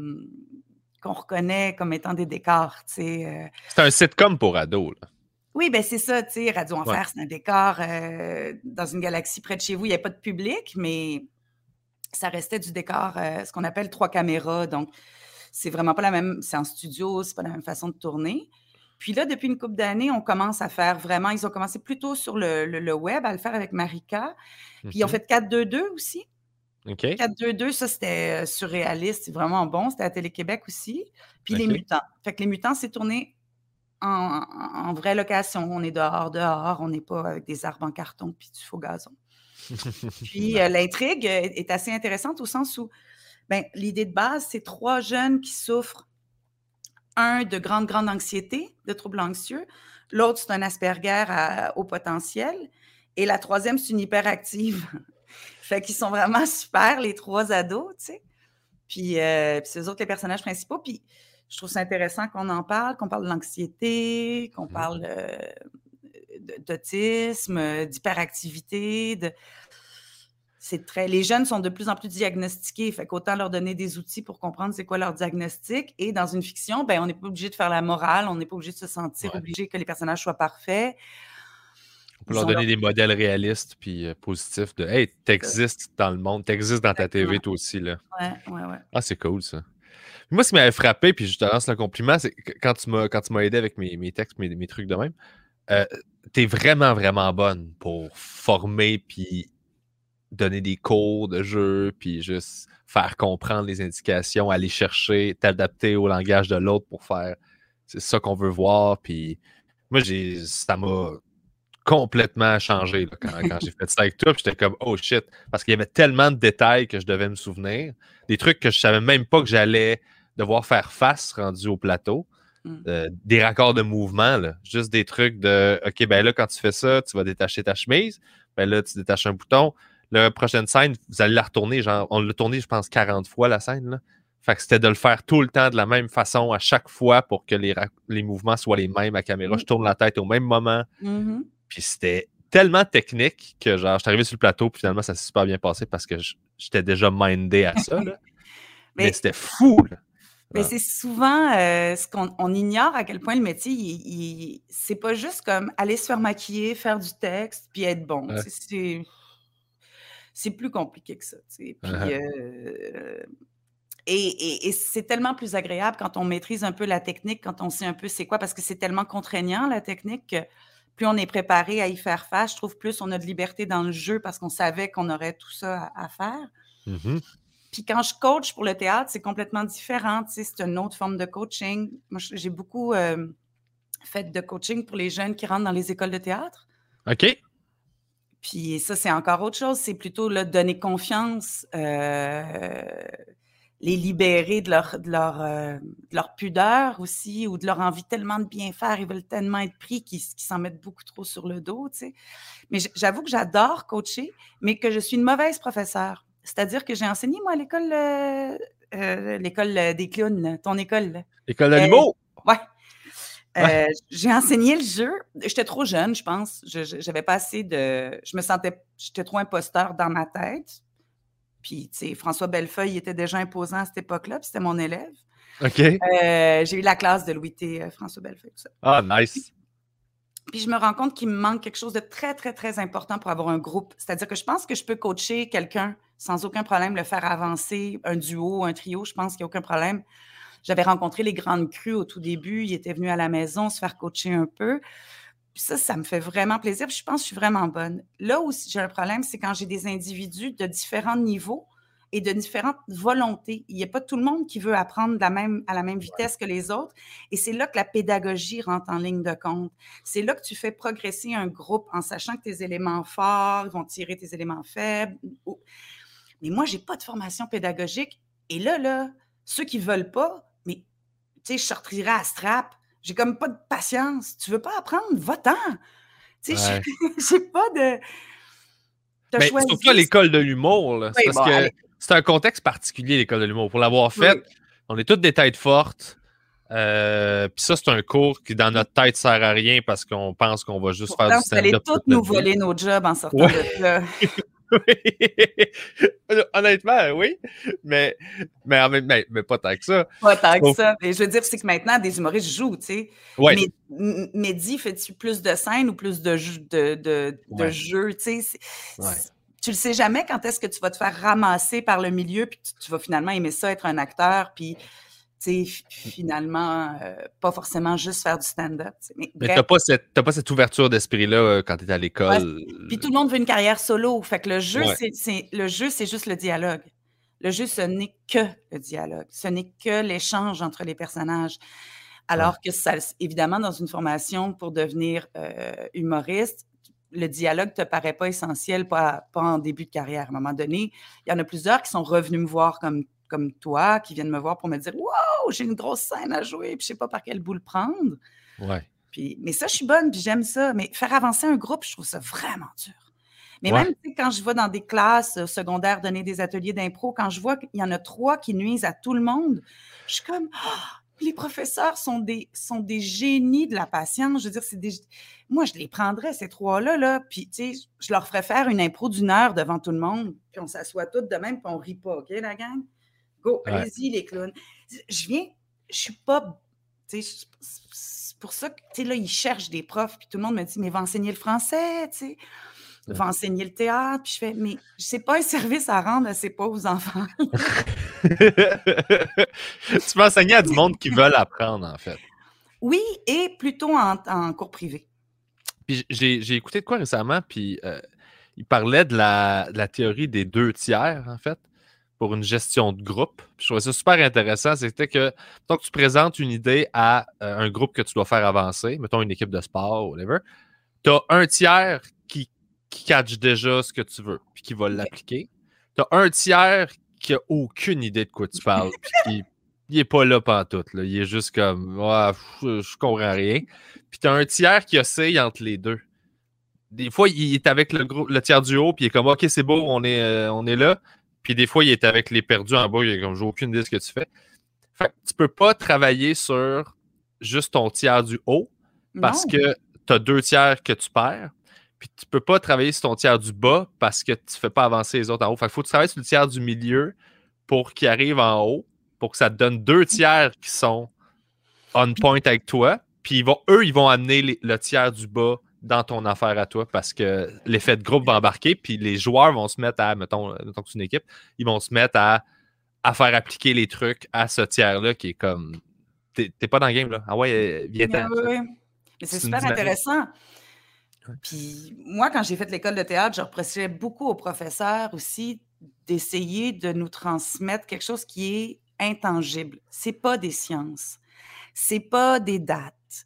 qu'on reconnaît comme étant des décors, tu sais. C'est un sitcom pour ados, là. Oui, ben c'est ça, tu sais, Radio Enfer, Ouais. c'est un décor dans une galaxie près de chez vous. Il n'y avait pas de public, mais ça restait du décor, ce qu'on appelle 3 caméras. Donc, c'est vraiment pas la même, c'est en studio, c'est pas la même façon de tourner. Puis là, depuis une couple d'années, on commence à faire vraiment, ils ont commencé plutôt sur le web, à le faire avec Marika. Puis ils ont fait 4-2-2 aussi. OK. 4-2-2, ça, c'était surréaliste, c'est vraiment bon. C'était à Télé-Québec aussi. Puis Les OK. Mutants. Fait que Les Mutants, c'est tourné en vraie location. On est dehors, on n'est pas avec des arbres en carton puis du faux gazon. Puis l'intrigue est assez intéressante au sens où l'idée de base, c'est 3 jeunes qui souffrent, un de grande anxiété, de troubles anxieux, l'autre, c'est un Asperger au potentiel, et la troisième, c'est une hyperactive. Fait qu'ils sont vraiment super, les 3 ados, tu sais. Puis c'est eux autres les personnages principaux. Puis je trouve ça intéressant qu'on en parle, qu'on parle de l'anxiété, qu'on parle d'autisme, d'hyperactivité. Les jeunes sont de plus en plus diagnostiqués, fait qu'autant leur donner des outils pour comprendre c'est quoi leur diagnostic. Et dans une fiction, on n'est pas obligé de faire la morale, on n'est pas obligé de se sentir obligé que les personnages soient parfaits. On peut leur donner des modèles réalistes puis positifs de « Hey, t'existes dans le monde, t'existes dans ta TV toi aussi. » là. Ouais. Ah, c'est cool, ça. Moi, ce qui m'avait frappé, puis je te lance le compliment, c'est que quand tu m'as aidé avec mes textes, mes trucs de même, t'es vraiment, vraiment bonne pour former puis donner des cours de jeu, puis juste faire comprendre les indications, aller chercher, t'adapter au langage de l'autre pour faire c'est ça qu'on veut voir. Puis moi, ça m'a complètement changé là, quand j'ai fait ça avec toi. Puis j'étais comme, oh shit, parce qu'il y avait tellement de détails que je devais me souvenir, des trucs que je savais même pas que j'allais devoir faire face rendu au plateau. Des raccords de mouvement, là. Juste des trucs de OK, ben là, quand tu fais ça, tu vas détacher ta chemise. Ben là, tu détaches un bouton. La prochaine scène, vous allez la retourner. Genre, on l'a tourné, je pense, 40 fois la scène. Là. Fait que c'était de le faire tout le temps de la même façon à chaque fois pour que les mouvements soient les mêmes à caméra. Je tourne la tête au même moment. Puis c'était tellement technique que genre, je suis arrivé sur le plateau, puis finalement, ça s'est super bien passé parce que j'étais déjà mindé à ça. Là. Mais c'était fou. Là. Mais c'est souvent ce qu'on ignore à quel point le métier, c'est pas juste comme aller se faire maquiller, faire du texte, puis être bon. C'est plus compliqué que ça. Puis, et c'est tellement plus agréable quand on maîtrise un peu la technique, quand on sait un peu c'est quoi, parce que c'est tellement contraignant, la technique, que plus on est préparé à y faire face, je trouve plus on a de liberté dans le jeu parce qu'on savait qu'on aurait tout ça à faire. Mhm. Puis quand je coach pour le théâtre, c'est complètement différent. Tu sais, c'est une autre forme de coaching. Moi, j'ai beaucoup fait de coaching pour les jeunes qui rentrent dans les écoles de théâtre. OK. Puis ça, c'est encore autre chose. C'est plutôt là, donner confiance, les libérer de leur pudeur aussi, ou de leur envie tellement de bien faire. Ils veulent tellement être pris qu'ils s'en mettent beaucoup trop sur le dos, tu sais. Mais j'avoue que j'adore coacher, mais que je suis une mauvaise professeure. C'est-à-dire que j'ai enseigné, moi, à l'école des clowns, ton école. Là. École de l'humour? Ouais. Ouais. J'ai enseigné le jeu. J'étais trop jeune, je pense. J'avais pas assez de... J'étais trop imposteur dans ma tête. Puis, tu sais, François Bellefeuille était déjà imposant à cette époque-là, puis c'était mon élève. OK. J'ai eu la classe de Louis T. François Bellefeuille, tout ça. Ah, nice. Puis je me rends compte qu'il me manque quelque chose de très, très, très important pour avoir un groupe. C'est-à-dire que je pense que je peux coacher quelqu'un sans aucun problème, le faire avancer, un duo, un trio, je pense qu'il n'y a aucun problème. J'avais rencontré les Grandes Crues au tout début. Ils étaient venus à la maison se faire coacher un peu. Puis ça me fait vraiment plaisir. Puis je pense que je suis vraiment bonne. Là où j'ai un problème, c'est quand j'ai des individus de différents niveaux et de différentes volontés. Il n'y a pas tout le monde qui veut apprendre à la même vitesse que les autres. Et c'est là que la pédagogie rentre en ligne de compte. C'est là que tu fais progresser un groupe en sachant que tes éléments forts vont tirer tes éléments faibles. Mais moi, je n'ai pas de formation pédagogique. Et là, ceux qui ne veulent pas, mais tu sais, je sortirais à strap. J'ai comme pas de patience. Tu veux pas apprendre? Va-t'en! Tu sais, j'ai pas de... Mais surtout à l'école de l'humour, là. Oui, C'est parce que c'est un contexte particulier, l'école de l'humour. Pour l'avoir fait, on est toutes des têtes fortes. Puis ça, c'est un cours qui, dans notre tête, sert à rien parce qu'on pense qu'on va juste faire du stand-up. Vous allez toutes nous voler nos jobs en sortant de là. Honnêtement, oui, mais pas tant que ça. Pas tant que ça. Et je veux dire, c'est que maintenant, des humoristes jouent, tu sais. Ouais. Mais Mehdi, fais-tu plus de scènes ou plus de jeux, tu sais? Tu le sais jamais quand est-ce que tu vas te faire ramasser par le milieu puis tu vas finalement aimer ça, être un acteur, puis tu sais, finalement, pas forcément juste faire du stand-up. Mais t'as pas cette ouverture d'esprit-là quand tu es à l'école. Ouais. Puis tout le monde veut une carrière solo. Fait que le jeu, c'est juste le dialogue. Le jeu, ce n'est que le dialogue. Ce n'est que l'échange entre les personnages. Alors que ça, évidemment, dans une formation pour devenir humoriste, le dialogue ne te paraît pas essentiel, pas en début de carrière. À un moment donné, il y en a plusieurs qui sont revenus me voir comme toi, qui viennent me voir pour me dire « Wow, j'ai une grosse scène à jouer, puis je ne sais pas par quel bout le prendre. » Mais ça, je suis bonne, puis j'aime ça. Mais faire avancer un groupe, je trouve ça vraiment dur. Mais même quand je vais dans des classes secondaires donner des ateliers d'impro, quand je vois qu'il y en a 3 qui nuisent à tout le monde, je suis comme les professeurs sont des génies de la patience. Je veux dire, moi, je les prendrais, ces 3-là, là, puis tu sais, je leur ferais faire une impro d'1 heure devant tout le monde, puis on s'assoit toutes de même, puis on rit pas, OK, la gang? Go, allez-y, les clowns. Je suis pas... Tu sais, c'est pour ça que, tu sais, là, ils cherchent des profs, puis tout le monde me dit, mais va enseigner le français, tu sais. Va enseigner le théâtre. Puis je fais, mais c'est pas un service à rendre à ces pauvres enfants. Tu vas enseigner à du monde qui veulent apprendre, en fait. Oui, et plutôt en cours privé. Puis j'ai écouté de quoi récemment, puis il parlait de la théorie des 2 tiers, en fait, pour une gestion de groupe. Puis je trouvais ça super intéressant. C'était que, tant que tu présentes une idée à un groupe que tu dois faire avancer, mettons une équipe de sport, whatever, tu as 1 tiers qui catch déjà ce que tu veux, puis qui va l'appliquer. Tu as 1 tiers qui a aucune idée de quoi tu parles, puis il est pas là pantoute. Là. Il est juste comme, je comprends rien. Puis tu as 1 tiers qui oscille entre les deux. Des fois, il est avec le tiers du haut, puis il est comme, OK, c'est beau, on est là. Puis des fois, il est avec les perdus en bas, il est comme, j'ai aucune idée de ce que tu fais. Fait que tu peux pas travailler sur juste ton tiers du haut, parce que tu as 2 tiers que tu perds. Puis tu peux pas travailler sur ton tiers du bas parce que tu fais pas avancer les autres en haut. Fait qu'il faut que tu travailles sur le tiers du milieu pour qu'il arrive en haut, pour que ça te donne 2 tiers qui sont on point avec toi. Puis ils vont amener le tiers du bas dans ton affaire à toi parce que l'effet de groupe va embarquer. Puis les joueurs vont se mettre à, mettons que c'est une équipe, ils vont se mettre à faire appliquer les trucs à ce tiers-là qui est comme, t'es pas dans le game, là. Ah ouais, viens-t'en. Oui. Mais c'est super intéressant. Puis moi, quand j'ai fait l'école de théâtre, je reprochais beaucoup aux professeurs aussi d'essayer de nous transmettre quelque chose qui est intangible. C'est pas des sciences, c'est pas des dates,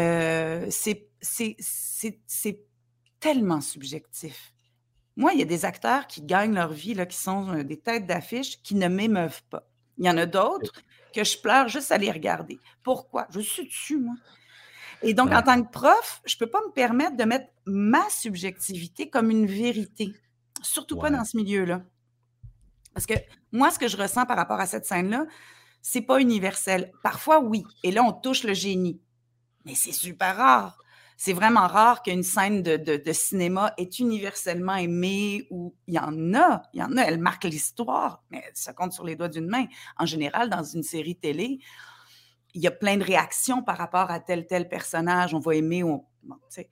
c'est tellement subjectif. Moi, il y a des acteurs qui gagnent leur vie, là, qui sont des têtes d'affiche, qui ne m'émeuvent pas. Il y en a d'autres que je pleure juste à les regarder. Pourquoi? Je suis dessus, moi. Et donc, en tant que prof, je ne peux pas me permettre de mettre ma subjectivité comme une vérité. Surtout pas dans ce milieu-là. Parce que moi, ce que je ressens par rapport à cette scène-là, c'est pas universel. Parfois, oui. Et là, on touche le génie. Mais c'est super rare. C'est vraiment rare qu'une scène de cinéma est universellement aimée ou il y en a, elle marque l'histoire, mais ça compte sur les doigts d'une main. En général, dans une série télé, il y a plein de réactions par rapport à tel personnage. On va aimer, bon, tu sais.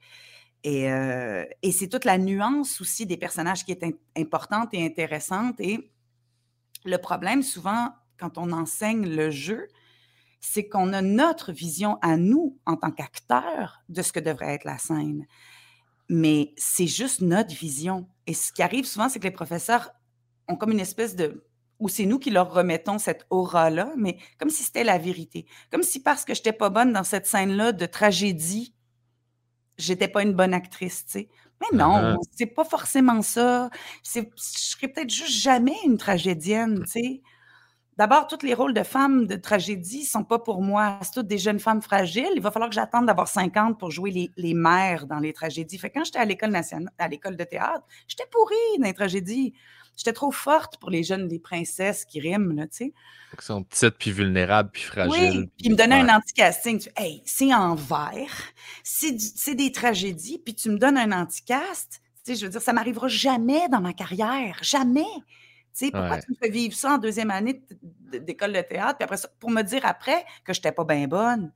Et c'est toute la nuance aussi des personnages qui est importante et intéressante. Et le problème, souvent, quand on enseigne le jeu, c'est qu'on a notre vision à nous, en tant qu'acteurs, de ce que devrait être la scène. Mais c'est juste notre vision. Et ce qui arrive souvent, c'est que les professeurs ont comme une espèce de... ou c'est nous qui leur remettons cette aura-là, mais comme si c'était la vérité. Comme si parce que je n'étais pas bonne dans cette scène-là de tragédie, j'étais pas une bonne actrice, tu sais. Mais non, c'est pas forcément ça. Je serais peut-être juste jamais une tragédienne, tu sais. D'abord, tous les rôles de femmes de tragédie sont pas pour moi. C'est toutes des jeunes femmes fragiles. Il va falloir que j'attende d'avoir 50 pour jouer les mères dans les tragédies. Fait que quand j'étais à l'école nationale, à l'école de théâtre, j'étais pourrie dans les tragédies. J'étais trop forte pour les jeunes, les princesses qui riment, là, tu sais. Qui sont petites, puis vulnérables, puis fragiles. Oui, puis ils me donnaient un anti-casting. Hey, c'est en vert, c'est des tragédies, puis tu me donnes un anti-cast. Tu sais, je veux dire, ça m'arrivera jamais dans ma carrière, jamais. Tu sais, pourquoi tu me fais vivre ça en deuxième année d'école de théâtre, puis après ça, pour me dire après que je n'étais pas bien bonne.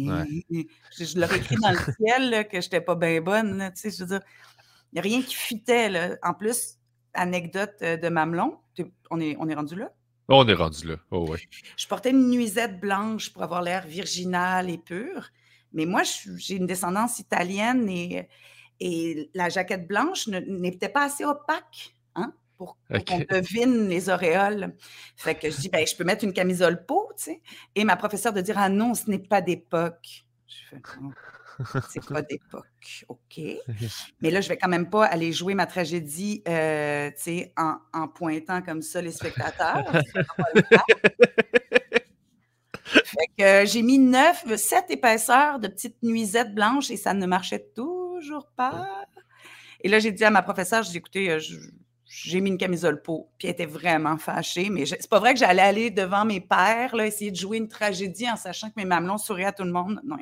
Je l'aurais écrit dans le ciel là, que je n'étais pas bien bonne. Là, tu sais, je veux dire, il n'y a rien qui fitait. Là. En plus, anecdote de Mamelon, on est rendu là? On est rendu là, oh oui. Je portais une nuisette blanche pour avoir l'air virginal et pur, mais moi, j'ai une descendance italienne et la jaquette blanche n'était pas assez opaque, hein, pour qu'on devine les auréoles. Fait que je dis, ben, je peux mettre une camisole peau, tu sais. Et ma professeure de dire, ah non, ce n'est pas d'époque. Je fais, oh, c'est pas d'époque, OK. Mais là, je vais quand même pas aller jouer ma tragédie, tu sais, en pointant comme ça les spectateurs. Fait que j'ai mis 7 épaisseurs de petites nuisettes blanches et ça ne marchait toujours pas. Et là, j'ai dit à ma professeure, j'ai dit, écoutez, j'ai mis une camisole peau. Puis elle était vraiment fâchée. Mais c'est pas vrai que j'allais aller devant mes pairs, là, essayer de jouer une tragédie en sachant que mes mamelons souriaient à tout le monde. Non,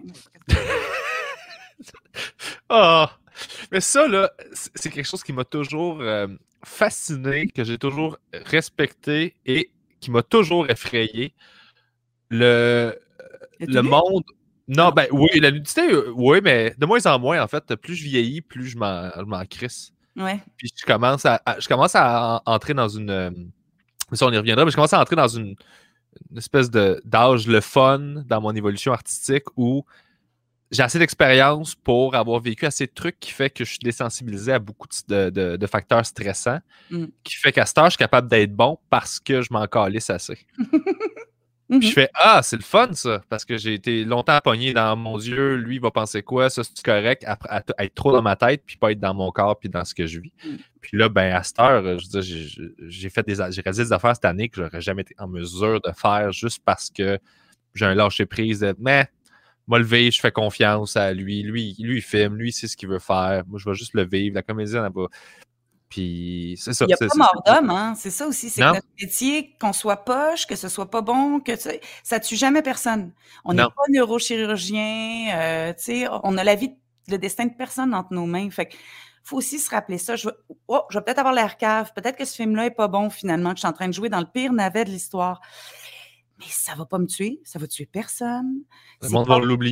oh, mais ça, là, c'est quelque chose qui m'a toujours fasciné, que j'ai toujours respecté et qui m'a toujours effrayé. Le monde... Non, ben oui, la nudité, oui, mais de moins en moins, en fait. Plus je vieillis, plus je m'en crisse. Ouais. Puis je commence à entrer dans une... ça, on y reviendra, mais je commence à entrer dans une espèce d'âge, le fun, dans mon évolution artistique, où j'ai assez d'expérience pour avoir vécu assez de trucs qui fait que je suis désensibilisé à beaucoup de facteurs stressants, qui fait qu'à ce temps, je suis capable d'être bon parce que je m'en calisse assez. Puis je fais, ah, c'est le fun, ça, parce que j'ai été longtemps pogné dans mon Dieu, lui, il va penser quoi, ça, c'est correct, à être trop dans ma tête, puis pas être dans mon corps, puis dans ce que je vis. Puis là, ben, à cette heure, je veux dire, j'ai réalisé des affaires cette année que j'aurais jamais été en mesure de faire juste parce que j'ai un lâcher-prise de, mais, moi, le vivre, je fais confiance à lui. Lui, il filme, lui, il sait ce qu'il veut faire. Moi, je vais juste le vivre. La comédienne, elle va. Puis, c'est ça. Il n'y a pas mort d'homme, hein? C'est ça aussi. C'est que notre métier, qu'on soit poche, que ce soit pas bon, que ça tue jamais personne. On n'est pas neurochirurgien, tu sais, on a la vie, le destin de personne entre nos mains. Fait qu'il faut aussi se rappeler ça. Je vais peut-être avoir l'air cave. Peut-être que ce film-là est pas bon, finalement, que je suis en train de jouer dans le pire navet de l'histoire. Mais ça va pas me tuer. Ça va tuer personne. Le monde va l'oublier.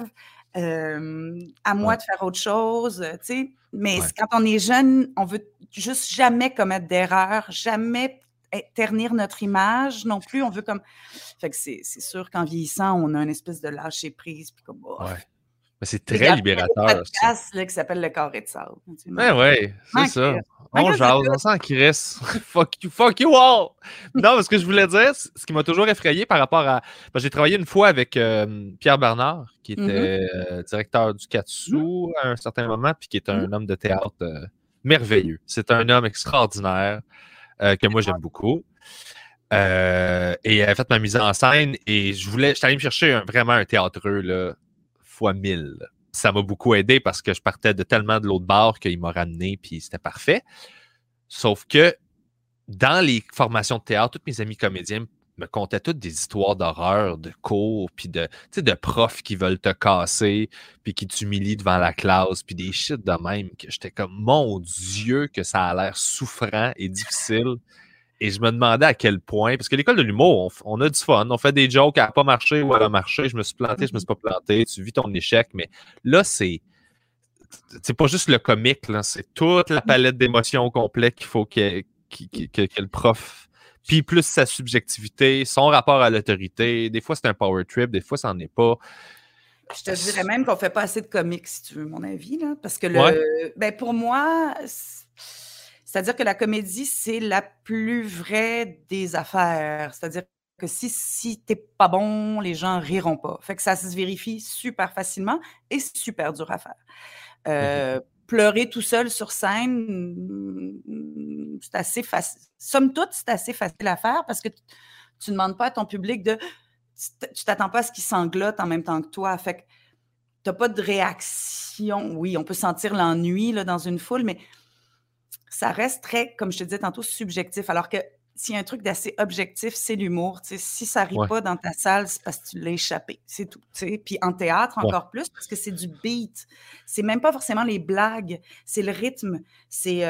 À moi de faire autre chose, tu sais. Mais quand on est jeune, on veut juste jamais commettre d'erreur, jamais ternir notre image non plus. On veut comme... Fait que c'est sûr qu'en vieillissant, on a une espèce de lâcher-prise. Puis comme, Mais c'est Il y très a un libérateur, ça. podcast là, qui s'appelle Le Carré de sable. Ouais, c'est ça. On Manque jase, on s'en crisse. Fuck you all! Non, ce que je voulais dire, ce qui m'a toujours effrayé par rapport à. J'ai travaillé une fois avec Pierre Bernard, qui était directeur du Katsu à un certain moment, puis qui est un homme de théâtre merveilleux. C'est un homme extraordinaire que moi j'aime beaucoup. Et il avait fait ma mise en scène et j'étais allé me chercher vraiment un théâtreux là, fois 1000. Ça m'a beaucoup aidé parce que je partais tellement de l'autre bord qu'il m'a ramené puis c'était parfait. Sauf que dans les formations de théâtre, tous mes amis comédiens me contaient toutes des histoires d'horreur, de cours, puis de profs qui veulent te casser, puis qui t'humilient devant la classe, puis des shit de même que j'étais comme, mon Dieu, que ça a l'air souffrant et difficile. Et je me demandais à quel point, parce que l'école de l'humour, on a du fun, on fait des jokes, elle n'a pas marché ou elle a marché, je me suis planté, je me suis pas planté, tu vis ton échec, mais là, c'est pas juste le comique, là, c'est toute la palette d'émotions au complet qu'il faut que le prof, puis plus sa subjectivité, son rapport à l'autorité, des fois c'est un power trip, des fois ça n'en est pas. Je te dirais même qu'on fait pas assez de comiques, si tu veux mon avis, là, parce que pour moi, c'est-à-dire que la comédie, c'est la plus vraie des affaires. C'est-à-dire que si t'es pas bon, les gens riront pas. Fait que ça se vérifie super facilement et c'est super dur à faire. Pleurer tout seul sur scène, c'est assez facile. Somme toute, c'est assez facile à faire parce que tu ne demandes pas à ton public tu t'attends pas à ce qu'il sanglote en même temps que toi. Fait que t'as pas de réaction. Oui, on peut sentir l'ennui là, dans une foule, mais ça reste très, comme je te disais tantôt, subjectif. Alors que s'il y a un truc d'assez objectif, c'est l'humour. T'sais, si ça rit pas dans ta salle, c'est parce que tu l'as échappé. C'est tout. T'sais. Puis en théâtre, encore plus, parce que c'est du beat. C'est même pas forcément les blagues, c'est le rythme. C'est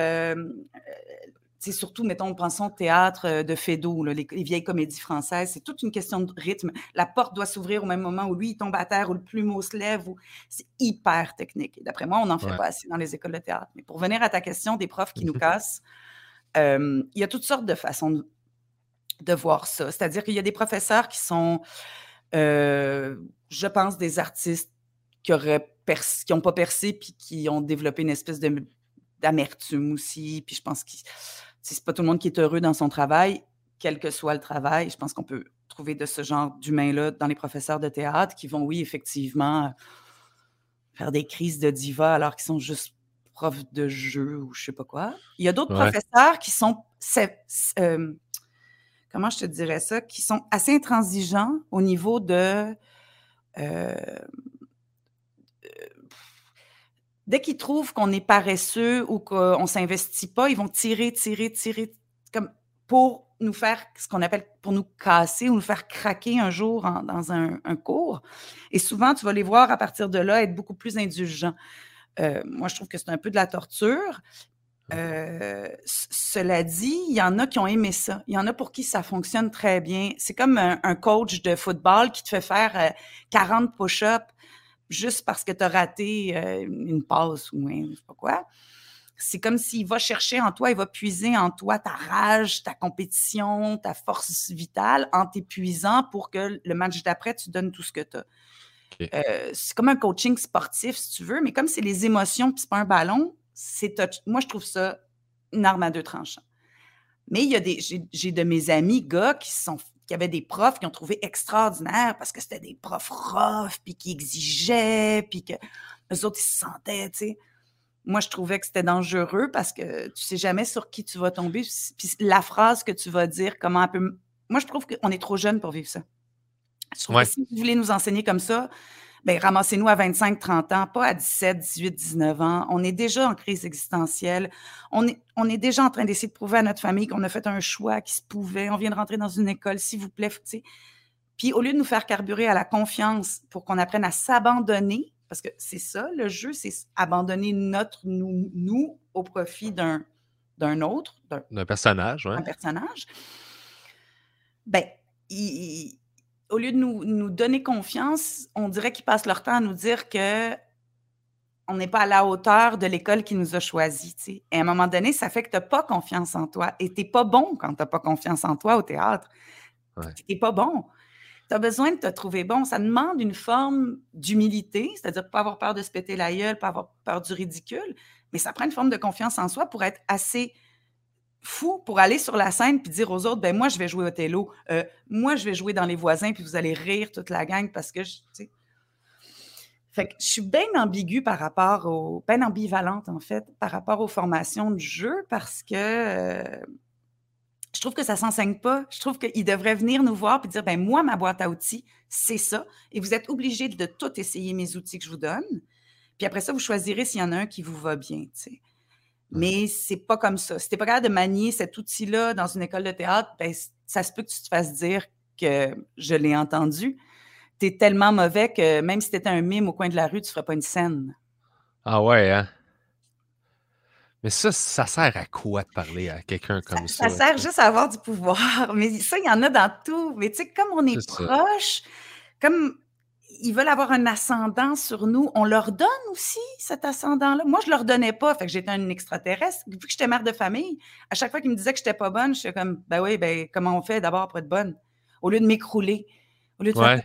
surtout, mettons, pensons au théâtre de Feydeau, là, les vieilles comédies françaises. C'est toute une question de rythme. La porte doit s'ouvrir au même moment où lui, il tombe à terre, où le plumeau se lève. C'est hyper technique. Et d'après moi, on n'en fait pas assez dans les écoles de théâtre. Mais pour venir à ta question des profs qui nous cassent, il y a toutes sortes de façons de voir ça. C'est-à-dire qu'il y a des professeurs qui sont, je pense, des artistes qui n'ont pas percé puis qui ont développé une espèce d'amertume aussi. Puis je pense que c'est pas tout le monde qui est heureux dans son travail, quel que soit le travail. Je pense qu'on peut trouver de ce genre d'humains-là dans les professeurs de théâtre qui vont, oui, effectivement, faire des crises de diva alors qu'ils sont juste profs de jeu ou je sais pas quoi. Il y a d'autres professeurs qui sont, comment je te dirais ça, qui sont assez intransigeants au niveau de... dès qu'ils trouvent qu'on est paresseux ou qu'on ne s'investit pas, ils vont tirer comme pour nous faire ce qu'on appelle, pour nous casser ou nous faire craquer un jour dans un cours. Et souvent, tu vas les voir à partir de là être beaucoup plus indulgents. Moi, je trouve que c'est un peu de la torture. Cela dit, il y en a qui ont aimé ça. Il y en a pour qui ça fonctionne très bien. C'est comme un coach de football qui te fait faire 40 push-ups juste parce que tu as raté une passe ou je sais pas quoi. C'est comme s'il va chercher en toi, il va puiser en toi ta rage, ta compétition, ta force vitale en t'épuisant pour que le match d'après, tu donnes tout ce que tu as. C'est comme un coaching sportif, si tu veux, mais comme c'est les émotions puis c'est pas un ballon, moi, je trouve ça une arme à deux tranchants. Mais j'ai de mes amis gars qui avaient des profs qui ont trouvé extraordinaire parce que c'était des profs rough, puis qui exigeaient, puis que eux autres, ils se sentaient, tu sais. Moi, je trouvais que c'était dangereux parce que tu sais jamais sur qui tu vas tomber. Puis la phrase que tu vas dire, comment elle peut... Moi, je trouve qu'on est trop jeune pour vivre ça. Je trouve que si vous voulez nous enseigner comme ça, bien, ramassez-nous à 25, 30 ans, pas à 17, 18, 19 ans. On est déjà en crise existentielle. On est déjà en train d'essayer de prouver à notre famille qu'on a fait un choix qui se pouvait. On vient de rentrer dans une école, s'il vous plaît. Tu sais. Puis au lieu de nous faire carburer à la confiance pour qu'on apprenne à s'abandonner, parce que c'est ça, le jeu, c'est abandonner notre nous au profit d'un autre. D'un personnage, oui. Un personnage. Bien, au lieu de nous donner confiance, on dirait qu'ils passent leur temps à nous dire que on n'est pas à la hauteur de l'école qui nous a choisis. T'sais. Et à un moment donné, ça fait que tu n'as pas confiance en toi. Et tu n'es pas bon quand tu n'as pas confiance en toi au théâtre. Tu n'es pas bon. tu as besoin de te trouver bon. Ça demande une forme d'humilité, c'est-à-dire pas avoir peur de se péter la gueule, pas avoir peur du ridicule, mais ça prend une forme de confiance en soi pour être assez fou pour aller sur la scène puis dire aux autres, ben moi, je vais jouer Othello, moi, je vais jouer dans Les Voisins, puis vous allez rire toute la gang parce que, tu sais... Fait que je suis bien ambiguë bien ambivalente, en fait, par rapport aux formations de jeu parce que je trouve que ça ne s'enseigne pas. Je trouve qu'ils devraient venir nous voir et dire, ben moi, ma boîte à outils, c'est ça. Et vous êtes obligés de tout essayer mes outils que je vous donne. Puis après ça, vous choisirez s'il y en a un qui vous va bien, tu sais. Mais c'est pas comme ça. Si t'es pas capable de manier cet outil-là dans une école de théâtre, ben, ça se peut que tu te fasses dire que je l'ai entendu. T'es tellement mauvais que même si t'étais un mime au coin de la rue, tu ferais pas une scène. Ah ouais, hein? Mais ça sert à quoi de parler à quelqu'un comme ça? Ça sert juste à avoir du pouvoir. Mais ça, il y en a dans tout. Mais tu sais, comme on est proche, comme ils veulent avoir un ascendant sur nous, on leur donne aussi cet ascendant-là. Moi, je leur donnais pas, fait que j'étais un extraterrestre. Vu que j'étais mère de famille, à chaque fois qu'ils me disaient que j'étais pas bonne, j'étais comme, ben oui, ben comment on fait d'abord pour être bonne? Au lieu de m'écrouler, au lieu de faire,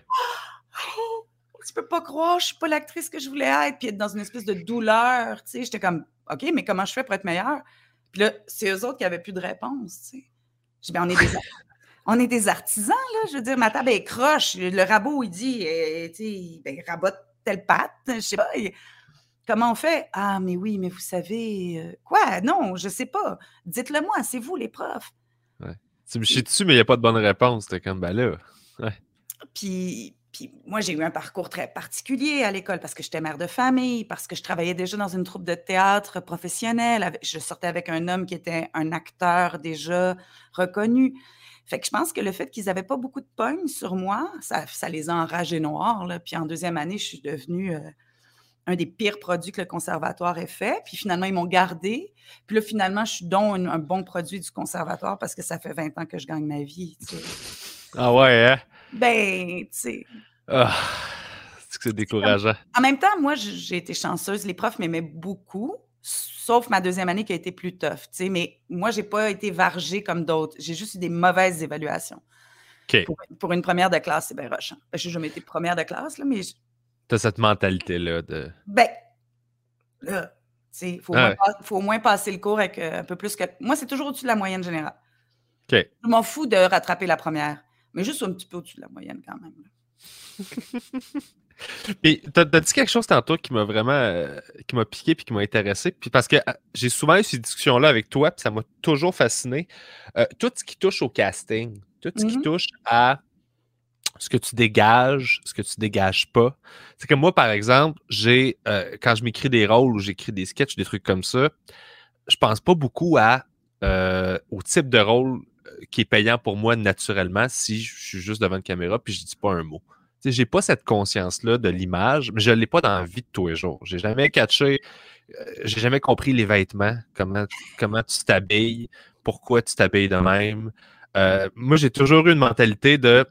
tu peux pas croire, je suis pas l'actrice que je voulais être, puis être dans une espèce de douleur, tu sais. J'étais comme, OK, mais comment je fais pour être meilleure? Puis là, c'est eux autres qui avaient plus de réponse, tu sais. Je dis, ben on est des artisans, là. Je veux dire, ma table est croche. Le rabot, il dit, tu sais, ben, rabote telle patte. Je sais pas. Comment on fait? Ah, mais oui, mais vous savez. Quoi? Non, je sais pas. Dites-le moi, c'est vous, les profs. Ouais. Tu me chies dessus, mais il n'y a pas de bonne réponse. C'était comme, ben là. Ouais. Puis moi, j'ai eu un parcours très particulier à l'école parce que j'étais mère de famille, parce que je travaillais déjà dans une troupe de théâtre professionnelle. Je sortais avec un homme qui était un acteur déjà reconnu. Fait que je pense que le fait qu'ils n'avaient pas beaucoup de pogne sur moi, ça les a enragés noirs, là. Puis en deuxième année, je suis devenue un des pires produits que le conservatoire ait fait. Puis finalement, ils m'ont gardée. Puis là, finalement, je suis donc un bon produit du conservatoire parce que ça fait 20 ans que je gagne ma vie, tu sais. Ah ouais, hein? Ben, tu sais... Ah, c'est décourageant. En même temps, moi, j'ai été chanceuse. Les profs m'aimaient beaucoup, sauf ma deuxième année qui a été plus tough, tu sais. Mais moi, j'ai pas été vargée comme d'autres. J'ai juste eu des mauvaises évaluations. OK. Pour une première de classe, c'est bien rushant. Je n'ai jamais été première de classe, là, mais... T'as cette mentalité-là de... Ben, là, tu sais, faut au moins passer le cours avec un peu plus que... Moi, c'est toujours au-dessus de la moyenne générale. OK. Je m'en fous de rattraper la première, mais juste un petit peu au-dessus de la moyenne quand même. Puis, t'as dit quelque chose tantôt qui m'a vraiment qui m'a piqué puis qui m'a intéressé. Puis parce que j'ai souvent eu ces discussions-là avec toi, puis ça m'a toujours fasciné. Tout ce qui touche au casting, tout ce qui touche à ce que tu dégages, ce que tu dégages pas. C'est que moi, par exemple, j'ai quand je m'écris des rôles ou j'écris des sketchs, des trucs comme ça, je pense pas beaucoup au type de rôle qui est payant pour moi naturellement si je suis juste devant une caméra puis je dis pas un mot. J'ai pas cette conscience-là de l'image, mais je l'ai pas dans la vie de tous les jours. J'ai jamais catché, j'ai jamais compris les vêtements, comment tu t'habilles, pourquoi tu t'habilles de même. Moi, j'ai toujours eu une mentalité de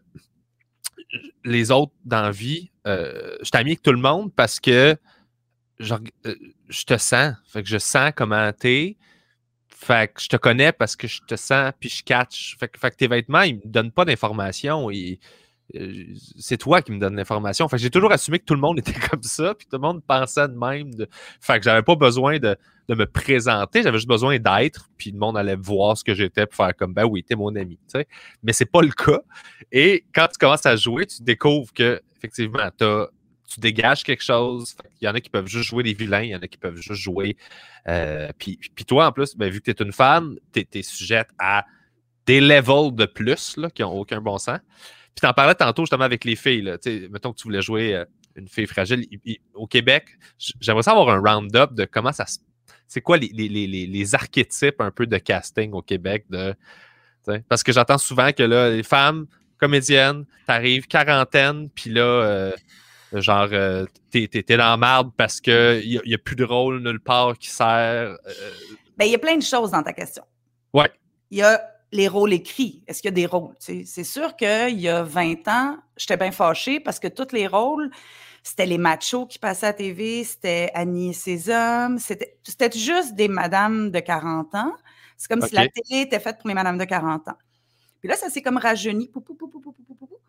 les autres dans la vie, je t'amie avec tout le monde parce que je te sens. Fait que je sens comment t'es. Fait que je te connais parce que je te sens puis je catch. Fait que tes vêtements, ils me donnent pas d'informations. C'est toi qui me donnes l'information. Fait que j'ai toujours assumé que tout le monde était comme ça, puis tout le monde pensait de même. Fait que j'avais pas besoin de me présenter, j'avais juste besoin d'être, puis le monde allait voir ce que j'étais pour faire comme, ben oui, t'es mon ami, tu sais. Mais c'est pas le cas. Et quand tu commences à jouer, tu découvres que, effectivement, tu dégages quelque chose. Il y en a qui peuvent juste jouer des vilains, il y en a qui peuvent juste jouer. Puis toi, en plus, ben, vu que t'es une fan, t'es sujette à des levels de plus là, qui n'ont aucun bon sens. Puis t'en parlais tantôt justement avec les filles. Là. Mettons que tu voulais jouer une fille fragile. Au Québec, j'aimerais savoir un round-up de comment ça se... C'est quoi les archétypes un peu de casting au Québec? Parce que j'entends souvent que là, les femmes comédiennes, t'arrives quarantaine, puis là, genre, t'es dans la marde parce qu'il n'y a plus de rôle nulle part qui sert. Ben, il y a plein de choses dans ta question. Ouais. Il y a les rôles écrits. Est-ce qu'il y a des rôles? T'sais? C'est sûr qu'il y a 20 ans, j'étais bien fâchée parce que tous les rôles, c'était les machos qui passaient à la TV, c'était Annie et ses hommes, c'était juste des madames de 40 ans. C'est comme si la télé était faite pour les madames de 40 ans. Puis là, ça s'est comme rajeuni. Puis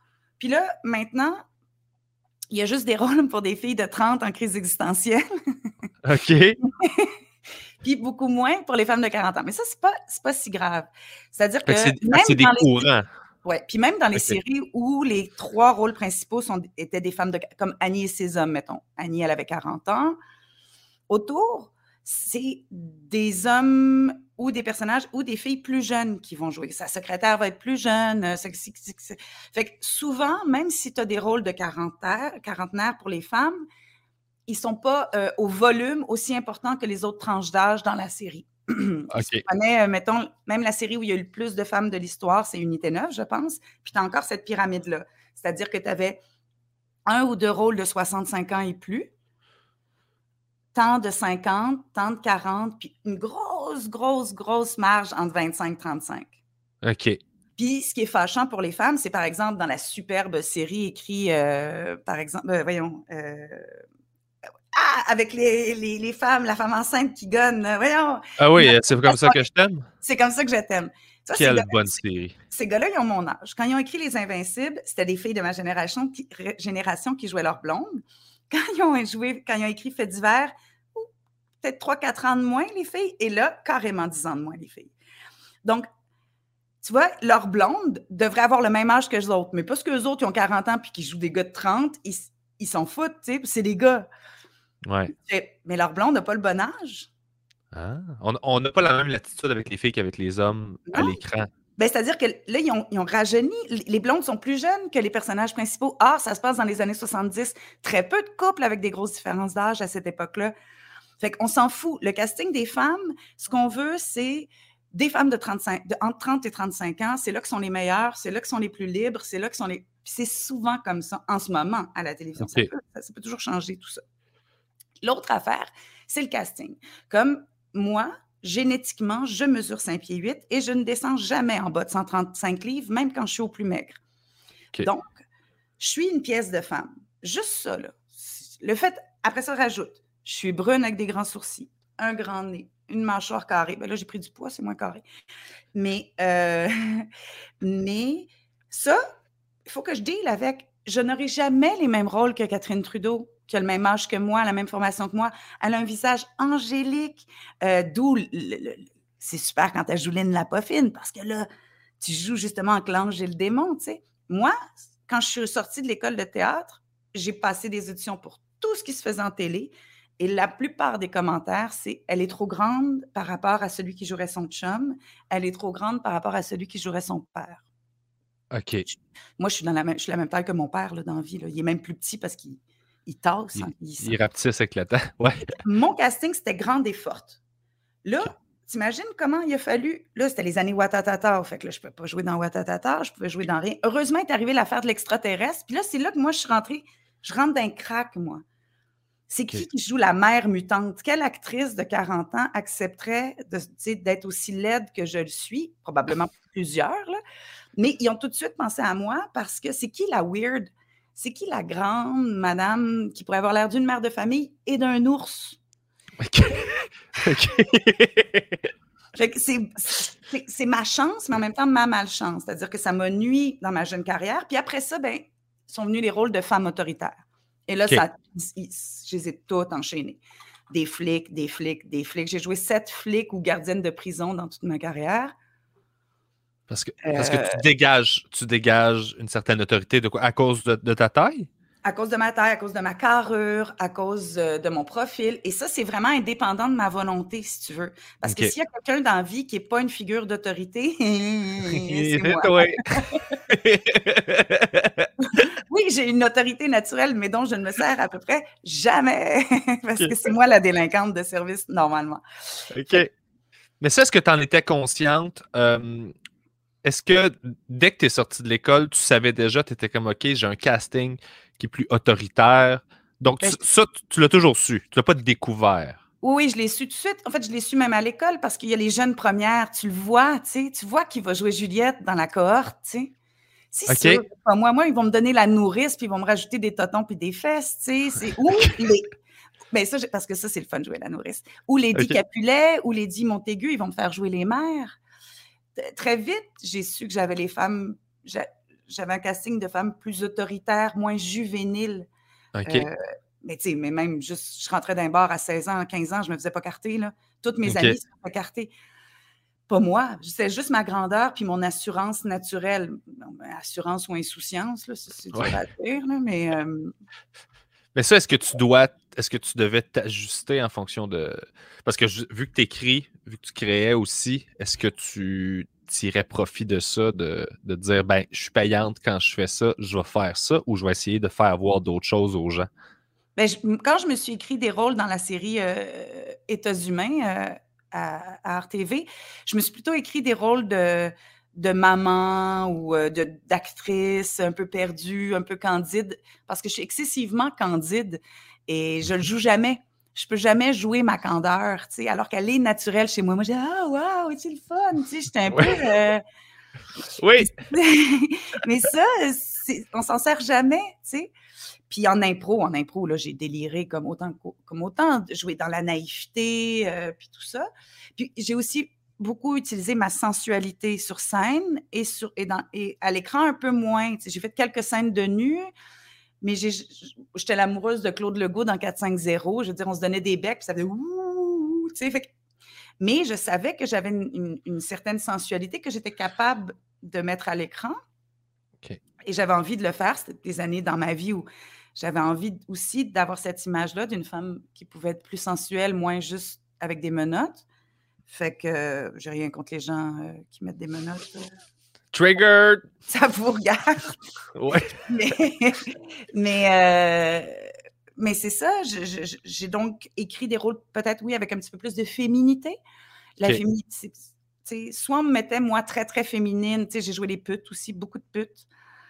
Puis là, maintenant, il y a juste des rôles pour des filles de 30 en crise existentielle. OK. Puis beaucoup moins pour les femmes de 40 ans. Mais ça, c'est pas si grave. C'est-à-dire que c'est des courants. Oui, puis même dans les séries où les 3 rôles principaux étaient des femmes comme Annie et ses hommes, mettons. Annie, elle avait 40 ans. Autour, c'est des hommes ou des personnages ou des filles plus jeunes qui vont jouer. Sa secrétaire va être plus jeune. Fait que souvent, même si tu as des rôles de quarantenaires pour les femmes, ils sont pas au volume aussi important que les autres tranches d'âge dans la série. Si tu connais, mettons, même la série où il y a eu le plus de femmes de l'histoire, c'est Unité 9, je pense. Puis tu as encore cette pyramide-là. C'est-à-dire que tu avais 1 ou 2 rôles de 65 ans et plus, tant de 50, tant de 40, puis une grosse marge entre 25 et 35. OK. Puis, ce qui est fâchant pour les femmes, c'est, par exemple, dans la superbe série écrite, par exemple, avec les femmes, la femme enceinte qui gonne, voyons. Ah oui, c'est comme ça que je t'aime? C'est comme ça que je t'aime. Ça, quelle bonne série. Ces gars-là, ils ont mon âge. Quand ils ont écrit Les Invincibles, c'était des filles de ma génération qui jouaient leur blonde. Quand ils ont écrit Faits divers, peut-être 3-4 ans de moins, les filles, et là, carrément 10 ans de moins, les filles. Donc, tu vois, leurs blondes devraient avoir le même âge que les autres, mais parce qu'eux autres, ils ont 40 ans puis qu'ils jouent des gars de 30, ils s'en foutent, tu sais, c'est des gars. Ouais. Mais leur blonde n'a pas le bon âge. Ah, on n'a pas la même latitude avec les filles qu'avec les hommes à l'écran. Ben, c'est-à-dire que là, ils ont rajeuni. Les blondes sont plus jeunes que les personnages principaux. Ah, ça se passe dans les années 70. Très peu de couples avec des grosses différences d'âge à cette époque-là. Fait qu'on s'en fout. Le casting des femmes, ce qu'on veut, c'est des femmes entre 30 et 35 ans. C'est là que sont les meilleures, c'est là que sont les plus libres, c'est là que sont les... Puis c'est souvent comme ça en ce moment à la télévision. Okay. Ça peut toujours changer tout ça. L'autre affaire, c'est le casting. Comme moi, génétiquement, je mesure 5 pieds 8 et je ne descends jamais en bas de 135 livres, même quand je suis au plus maigre. Okay. Donc, je suis une pièce de femme. Juste ça, là. Le fait, après ça, rajoute, je suis brune avec des grands sourcils, un grand nez, une mâchoire carrée. Ben là, j'ai pris du poids, c'est moins carré. Mais ça, il faut que je deal avec. Je n'aurai jamais les mêmes rôles que Catherine Trudeau, qui a le même âge que moi, la même formation que moi. Elle a un visage angélique, d'où c'est super quand elle joue Lynn Lapoffine, parce que là, tu joues justement en L'Ange et le démon, tu sais. Moi, quand je suis sortie de l'école de théâtre, j'ai passé des auditions pour tout ce qui se faisait en télé, et la plupart des commentaires, c'est « elle est trop grande par rapport à celui qui jouerait son chum, elle est trop grande par rapport à celui qui jouerait son père ». OK. Moi, je suis la même taille que mon père là, dans la vie. Là. Il est même plus petit parce qu'il tasse. Il rapetisse avec le temps. Ouais. Mon casting, c'était grande et forte. Là, okay. T'imagines comment il a fallu... Là, c'était les années Watatata. Fait que là, je ne pouvais pas jouer dans Watatata. Je pouvais jouer dans rien. Heureusement, il est arrivé l'affaire de l'extraterrestre. Puis là, c'est là que moi, je suis rentrée. Je rentre d'un crack, moi. C'est qui joue la mère mutante? Quelle actrice de 40 ans accepterait d'être aussi laide que je le suis? Probablement plusieurs, là. Mais ils ont tout de suite pensé à moi parce que c'est qui la weird? C'est qui la grande madame qui pourrait avoir l'air d'une mère de famille et d'un ours? OK. Fait que c'est ma chance, mais en même temps ma malchance. C'est-à-dire que ça m'a nui dans ma jeune carrière. Puis après ça, ben, sont venus les rôles de femmes autoritaires. Et là, je les ai toutes enchaînées. Des flics. J'ai joué 7 flics ou gardiennes de prison dans toute ma carrière. Parce que tu dégages une certaine autorité de quoi? À cause de ta taille? À cause de ma taille, à cause de ma carrure, à cause de mon profil. Et ça, c'est vraiment indépendant de ma volonté, si tu veux. Parce que s'il y a quelqu'un dans la vie qui n'est pas une figure d'autorité, c'est moi. Oui, j'ai une autorité naturelle, mais dont je ne me sers à peu près jamais. Parce que c'est moi la délinquante de service, normalement. OK. Mais ça, est-ce que tu en étais consciente? Est-ce que dès que tu es sortie de l'école, tu savais déjà, tu étais comme, OK, j'ai un casting qui est plus autoritaire. Donc, ça, tu l'as toujours su. Tu ne l'as pas découvert. Oui, je l'ai su tout de suite. En fait, je l'ai su même à l'école parce qu'il y a les jeunes premières. Tu le vois, tu sais. Tu vois qui va jouer Juliette dans la cohorte, tu sais. C'est sûr. Moi, ils vont me donner la nourrice puis ils vont me rajouter des totons puis des fesses, tu sais. C'est où les... Ben ça, parce que ça, c'est le fun de jouer la nourrice. Ou Lady Capulet, ou Lady Montaigu, ils vont me faire jouer les mères. Très vite, j'ai su que j'avais les femmes... j'avais un casting de femmes plus autoritaires, moins juvéniles. OK. Mais tu sais, mais même juste, je rentrais d'un bar à 16 ans, 15 ans, je me faisais pas carter, là. Toutes mes OK. amies se faisaient carter. Pas moi. C'est juste ma grandeur puis mon assurance naturelle. Assurance ou insouciance, là, c'est dur à dire, là, Mais ça, est-ce que tu devais t'ajuster en fonction de... Parce que vu que tu écris, vu que tu créais aussi, est-ce que tu tirais profit de ça, de dire, ben, je suis payante quand je fais ça, je vais faire ça, ou je vais essayer de faire voir d'autres choses aux gens? Ben, quand je me suis écrit des rôles dans la série États humains à RTV, je me suis plutôt écrit des rôles de maman ou d'actrice un peu perdue, un peu candide, parce que je suis excessivement candide et je le joue jamais. Je peux jamais jouer ma candeur, tu sais, alors qu'elle est naturelle chez moi. Moi, je dis « Ah, wow, c'est le fun! » Tu sais, j'étais un peu... Oui! Mais ça, on s'en sert jamais, tu sais. Puis en impro, là, j'ai déliré comme autant jouer dans la naïveté, puis tout ça. Puis j'ai aussi beaucoup utilisé ma sensualité sur scène et à l'écran un peu moins. Tu sais, j'ai fait quelques scènes de nu, mais j'étais l'amoureuse de Claude Legault dans 450. Je veux dire, on se donnait des becs, puis ça faisait ouh, tu sais. Mais je savais que j'avais une certaine sensualité que j'étais capable de mettre à l'écran. Okay. Et j'avais envie de le faire. C'était des années dans ma vie où j'avais envie aussi d'avoir cette image-là d'une femme qui pouvait être plus sensuelle, moins juste avec des menottes. Fait que j'ai rien contre les gens qui mettent des menottes. Triggered! Ça vous regarde. Ouais. Mais c'est ça. J'ai donc écrit des rôles, peut-être, oui, avec un petit peu plus de féminité. La féminité, soit on me mettait, moi, très, très féminine. J'ai joué les putes aussi, beaucoup de putes.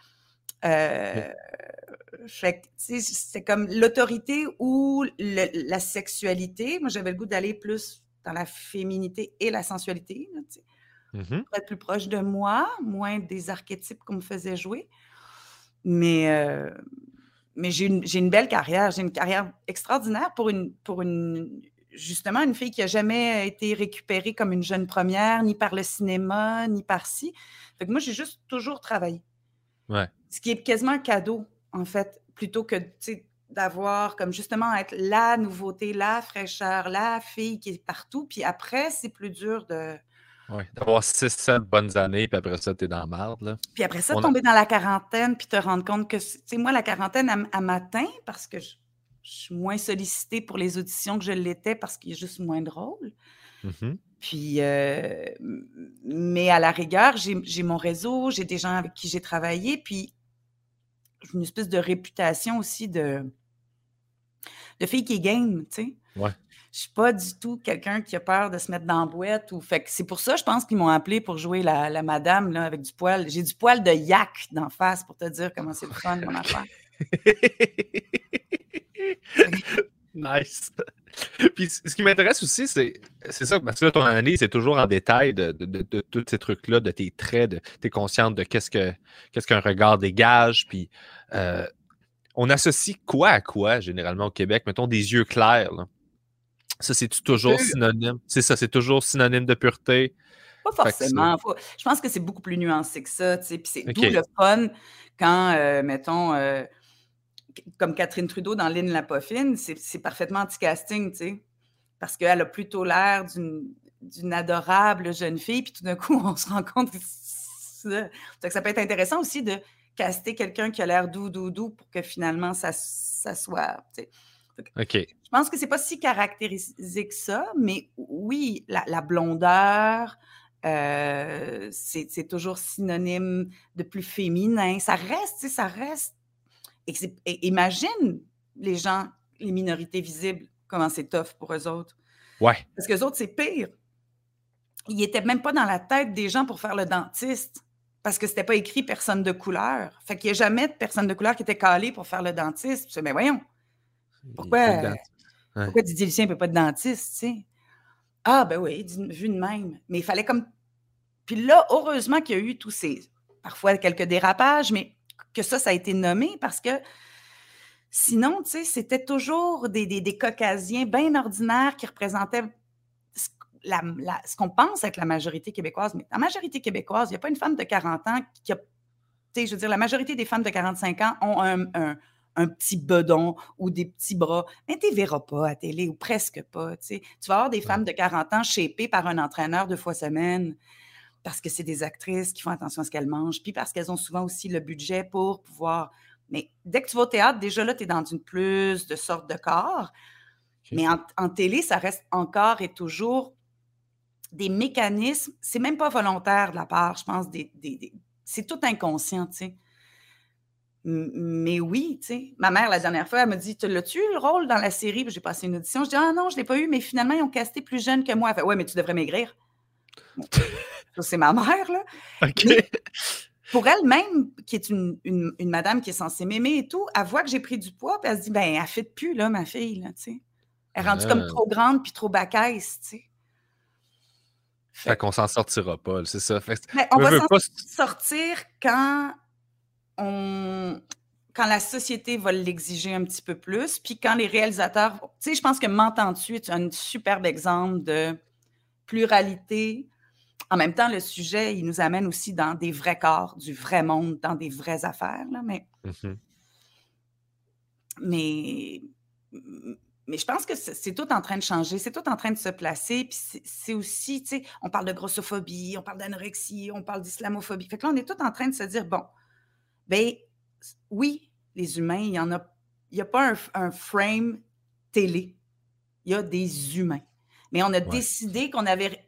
Fait que, c'est comme l'autorité ou la sexualité. Moi, j'avais le goût d'aller plus dans la féminité et la sensualité, là, pour être plus proche de moi, moins des archétypes qu'on me faisait jouer. Mais j'ai une belle carrière. J'ai une carrière extraordinaire pour justement une fille qui n'a jamais été récupérée comme une jeune première, ni par le cinéma, ni par ci. Fait que moi, j'ai juste toujours travaillé. Ouais. Ce qui est quasiment un cadeau, en fait, plutôt que d'avoir comme justement être la nouveauté, la fraîcheur, la fille qui est partout. Puis après, c'est plus dur de... Ouais, d'avoir 6-7 bonnes années, puis après ça, t'es dans la marde, là. Puis après ça, tomber dans la quarantaine, puis te rendre compte que, tu sais, moi, la quarantaine, elle m'atteint parce que je suis moins sollicitée pour les auditions que je l'étais parce qu'il y a juste moins de rôles. Puis, mais à la rigueur, j'ai mon réseau, j'ai des gens avec qui j'ai travaillé, puis une espèce de réputation aussi de fille qui est game, tu sais. Ouais. Je suis pas du tout quelqu'un qui a peur de se mettre dans la boîte. Fait que c'est pour ça, je pense qu'ils m'ont appelé pour jouer la madame là, avec du poil. J'ai du poil de yak d'en face pour te dire comment c'est le fun, mon affaire. Nice. Puis ce qui m'intéresse aussi, c'est ça, parce que là, ton analyse, c'est toujours en détail de tous ces trucs-là, de tes traits, t'es consciente de qu'est-ce qu'un regard dégage, puis on associe quoi à quoi, généralement, au Québec? Mettons des yeux clairs, là. Ça, c'est-tu toujours synonyme? C'est ça, c'est toujours synonyme de pureté? Pas forcément. Je pense que c'est beaucoup plus nuancé que ça, tu sais, puis c'est d'où le fun quand, mettons... comme Catherine Trudeau dans Lynn Lapoffine, c'est parfaitement anti-casting, tu sais, parce qu'elle a plutôt l'air d'une adorable jeune fille, puis tout d'un coup, on se rend compte que ça peut être intéressant aussi de caster quelqu'un qui a l'air doux pour que finalement, ça soit, tu sais. OK. Je pense que c'est pas si caractérisé que ça, mais oui, la blondeur, c'est toujours synonyme de plus féminin. Ça reste, tu sais, ça reste. Et imagine les gens, les minorités visibles, comment c'est tough pour eux autres. Ouais. Parce qu'eux autres, c'est pire. Ils n'étaient même pas dans la tête des gens pour faire le dentiste parce que c'était pas écrit personne de couleur. Fait qu'il n'y a jamais de personne de couleur qui était calée pour faire le dentiste. Je dis, mais voyons, pourquoi Didier Lucien ne peut pas être dentiste, tu sais? Ah, ben oui, vu de même. Mais il fallait comme... Puis là, heureusement qu'il y a eu tous ces... Parfois, quelques dérapages, mais que ça a été nommé parce que sinon, tu sais, c'était toujours des caucasiens bien ordinaires qui représentaient ce qu'on pense être la majorité québécoise. Mais la majorité québécoise, il n'y a pas une femme de 40 ans qui a je veux dire, la majorité des femmes de 45 ans ont un petit bedon ou des petits bras, mais tu ne les verras pas à télé ou presque pas. Tu vas avoir des femmes de 40 ans shapées par un entraîneur 2 fois semaine parce que c'est des actrices qui font attention à ce qu'elles mangent, puis parce qu'elles ont souvent aussi le budget pour pouvoir... Mais dès que tu vas au théâtre, déjà là, tu es dans une plus de sorte de corps. Okay. Mais en télé, ça reste encore et toujours des mécanismes, c'est même pas volontaire de la part, je pense, c'est tout inconscient, tu sais. Mais oui, tu sais. Ma mère, la dernière fois, elle m'a dit, l'as-tu eu le rôle dans la série? Puis j'ai passé une audition. Je dis, ah non, je l'ai pas eu, mais finalement, ils ont casté plus jeune que moi. Elle fait, ouais, mais tu devrais maigrir. Bon, ça, c'est ma mère, là. OK. Mais pour elle-même, qui est une madame qui est censée m'aimer et tout, elle voit que j'ai pris du poids, puis elle se dit, ben, elle ne fit plus, là, ma fille, là, tu sais. Elle est rendue comme trop grande puis trop bacaisse, tu sais. Fait qu'on s'en sortira pas, c'est ça. Fait, mais on va s'en sortir quand la société va l'exiger un petit peu plus, puis quand les réalisateurs... Tu sais, je pense que M'entends-tu est un superbe exemple de pluralité. En même temps, le sujet, il nous amène aussi dans des vrais corps, du vrai monde, dans des vraies affaires, là, mais... Mais je pense que c'est tout en train de changer, c'est tout en train de se placer, puis c'est aussi, tu sais, on parle de grossophobie, on parle d'anorexie, on parle d'islamophobie. Fait que là, on est tout en train de se dire, bon, bien, oui, les humains, il n'y a pas un frame télé, il y a des humains. Mais on a décidé qu'on avait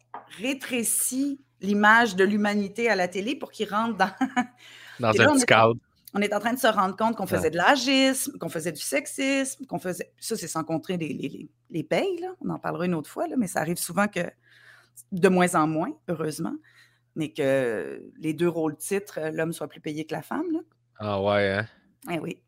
rétréci l'image de l'humanité à la télé pour qu'ils rentrent dans un petit cadre. On est en train de se rendre compte qu'on faisait de l'agisme, qu'on faisait du sexisme, qu'on faisait... Ça, c'est sans compter les payes, là. On en parlera une autre fois, là, mais ça arrive souvent que, de moins en moins, heureusement, mais que les 2 rôles titres, l'homme soit plus payé que la femme, là. Ah ouais, hein? Ben oui.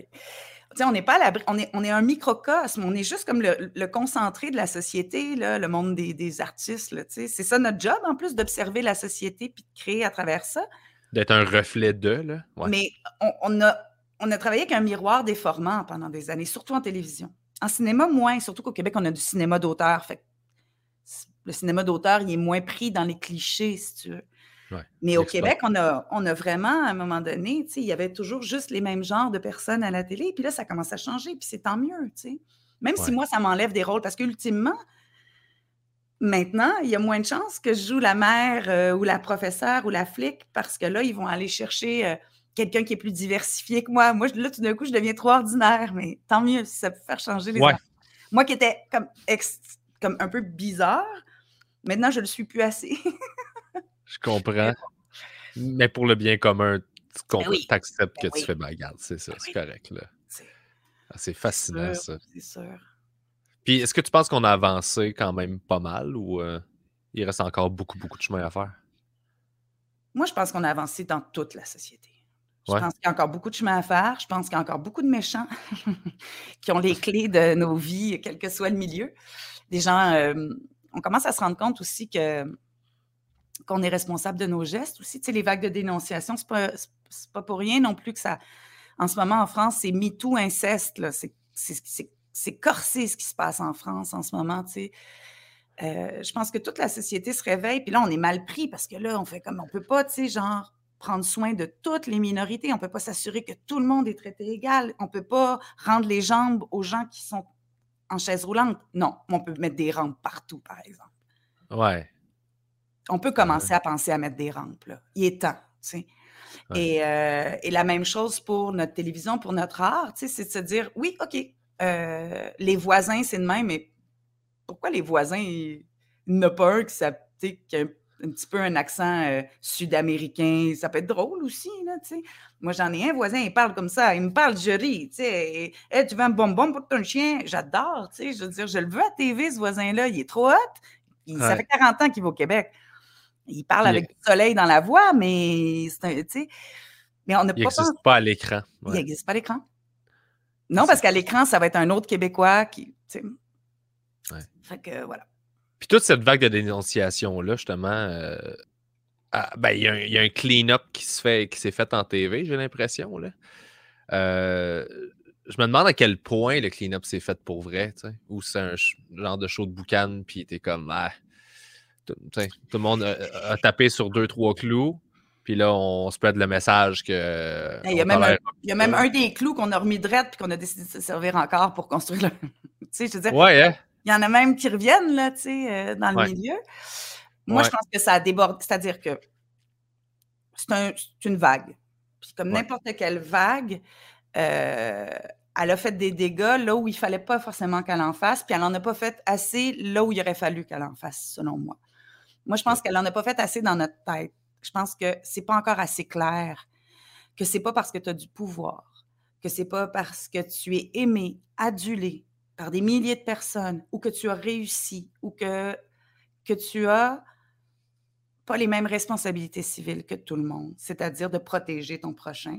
Tu sais, on n'est pas à l'abri, on est un microcosme, on est juste comme le concentré de la société, là, le monde des artistes, là, tu sais. C'est ça notre job, en plus, d'observer la société puis de créer à travers ça. D'être un reflet de, là. Ouais. Mais on a travaillé avec un miroir déformant pendant des années, surtout en télévision. En cinéma, moins, surtout qu'au Québec, on a du cinéma d'auteur. Fait le cinéma d'auteur, il est moins pris dans les clichés, si tu veux. Ouais, mais au Québec, on a vraiment, à un moment donné, il y avait toujours juste les mêmes genres de personnes à la télé. Puis là, ça commence à changer, puis c'est tant mieux, tu sais. Même si moi, ça m'enlève des rôles, parce qu'ultimement, maintenant, il y a moins de chances que je joue la mère ou la professeure ou la flic parce que là, ils vont aller chercher quelqu'un qui est plus diversifié que moi. Moi, là, tout d'un coup, je deviens trop ordinaire, mais tant mieux si ça peut faire changer les enfants. Moi qui étais comme un peu bizarre, maintenant, je ne le suis plus assez. Je comprends. Mais pour le bien commun, tu acceptes que tu fais regarde, c'est ça, c'est correct. Là. C'est fascinant, ça. C'est sûr. Puis, est-ce que tu penses qu'on a avancé quand même pas mal ou il reste encore beaucoup, beaucoup de chemin à faire? Moi, je pense qu'on a avancé dans toute la société. Je pense qu'il y a encore beaucoup de chemin à faire. Je pense qu'il y a encore beaucoup de méchants qui ont les clés de nos vies, quel que soit le milieu. Des gens, on commence à se rendre compte aussi qu'on est responsable de nos gestes aussi. Tu sais, les vagues de dénonciation, c'est pas pour rien non plus que ça... En ce moment, en France, c'est MeToo inceste, là. C'est corsé ce qui se passe en France en ce moment, tu sais. Je pense que toute la société se réveille, puis là, on est mal pris parce que là, on fait comme... On peut pas, tu sais, genre, prendre soin de toutes les minorités. On peut pas s'assurer que tout le monde est traité égal. On peut pas rendre les jambes aux gens qui sont en chaise roulante. Non, on peut mettre des rampes partout, par exemple. Ouais. On peut commencer à penser à mettre des rampes, là. Il est temps, tu sais. Ouais. Et la même chose pour notre télévision, pour notre art, tu sais, c'est de se dire, oui, OK, les voisins, c'est de même, mais pourquoi les voisins, il n'y en a pas un qui a un petit peu un accent sud-américain? Ça peut être drôle aussi, là, tu sais. Moi, j'en ai un voisin, il parle comme ça, il me parle, je ris, tu sais. Hey, tu veux un bonbon pour ton chien? J'adore, tu sais. Je veux dire, je le veux à TV, ce voisin-là, il est trop hot. Ça fait 40 ans qu'il va au Québec. Il parle avec du soleil dans la voix, mais c'est tu sais. Mais on n'a pas. Il n'existe pas à l'écran. Ouais. Il n'existe pas à l'écran. Non, parce qu'à l'écran, ça va être un autre Québécois qui. Tu sais. Ouais. Fait que voilà. Puis toute cette vague de dénonciation-là, justement, il y a un clean-up qui s'est fait en TV, j'ai l'impression. Là. Je me demande à quel point le clean-up s'est fait pour vrai, tu sais, ou c'est un genre de show de boucan, puis t'es comme, tout le monde a tapé sur 2-3 clous, Puis là, on spread le message que. Il y a même un des clous qu'on a remis drette puis qu'on a décidé de se servir encore pour construire le. Tu sais, je veux dire, Ouais, hein? il y en a même qui reviennent, là, tu sais, dans le milieu. Moi, je pense que ça a débordé. C'est-à-dire que c'est une vague. Puis comme n'importe quelle vague, elle a fait des dégâts là où il ne fallait pas forcément qu'elle en fasse, puis elle n'en a pas fait assez là où il aurait fallu qu'elle en fasse, selon moi. Moi, je pense qu'elle n'en a pas fait assez dans notre tête. Je pense que c'est pas encore assez clair, que c'est pas parce que tu as du pouvoir, que c'est pas parce que tu es aimé, adulé par des milliers de personnes, ou que tu as réussi, ou que tu as pas les mêmes responsabilités civiles que tout le monde, c'est-à-dire de protéger ton prochain.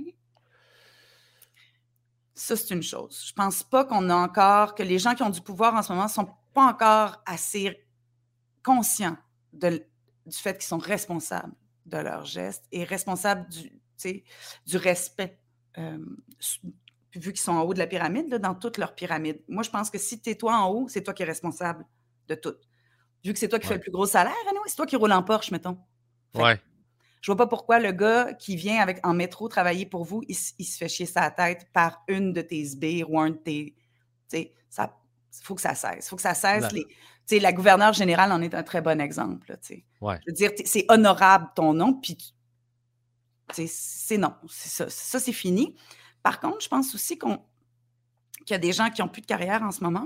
Ça, c'est une chose. Je pense pas que les gens qui ont du pouvoir en ce moment sont pas encore assez conscients du fait qu'ils sont responsables de leurs gestes et responsables du respect, vu qu'ils sont en haut de la pyramide, là, dans toute leur pyramide. Moi, je pense que si tu es toi en haut, c'est toi qui es responsable de tout. Vu que c'est toi qui fais le plus gros salaire, c'est toi qui roule en Porsche, mettons. Je vois pas pourquoi le gars qui vient en métro travailler pour vous, il se fait chier sa tête par une de tes sbires ou un de tes... Il faut que ça cesse. Il faut que ça cesse. La gouverneure générale en est un très bon exemple. Là, je veux dire, c'est honorable ton nom, puis c'est non. Ça, c'est fini. Par contre, je pense aussi qu'il y a des gens qui n'ont plus de carrière en ce moment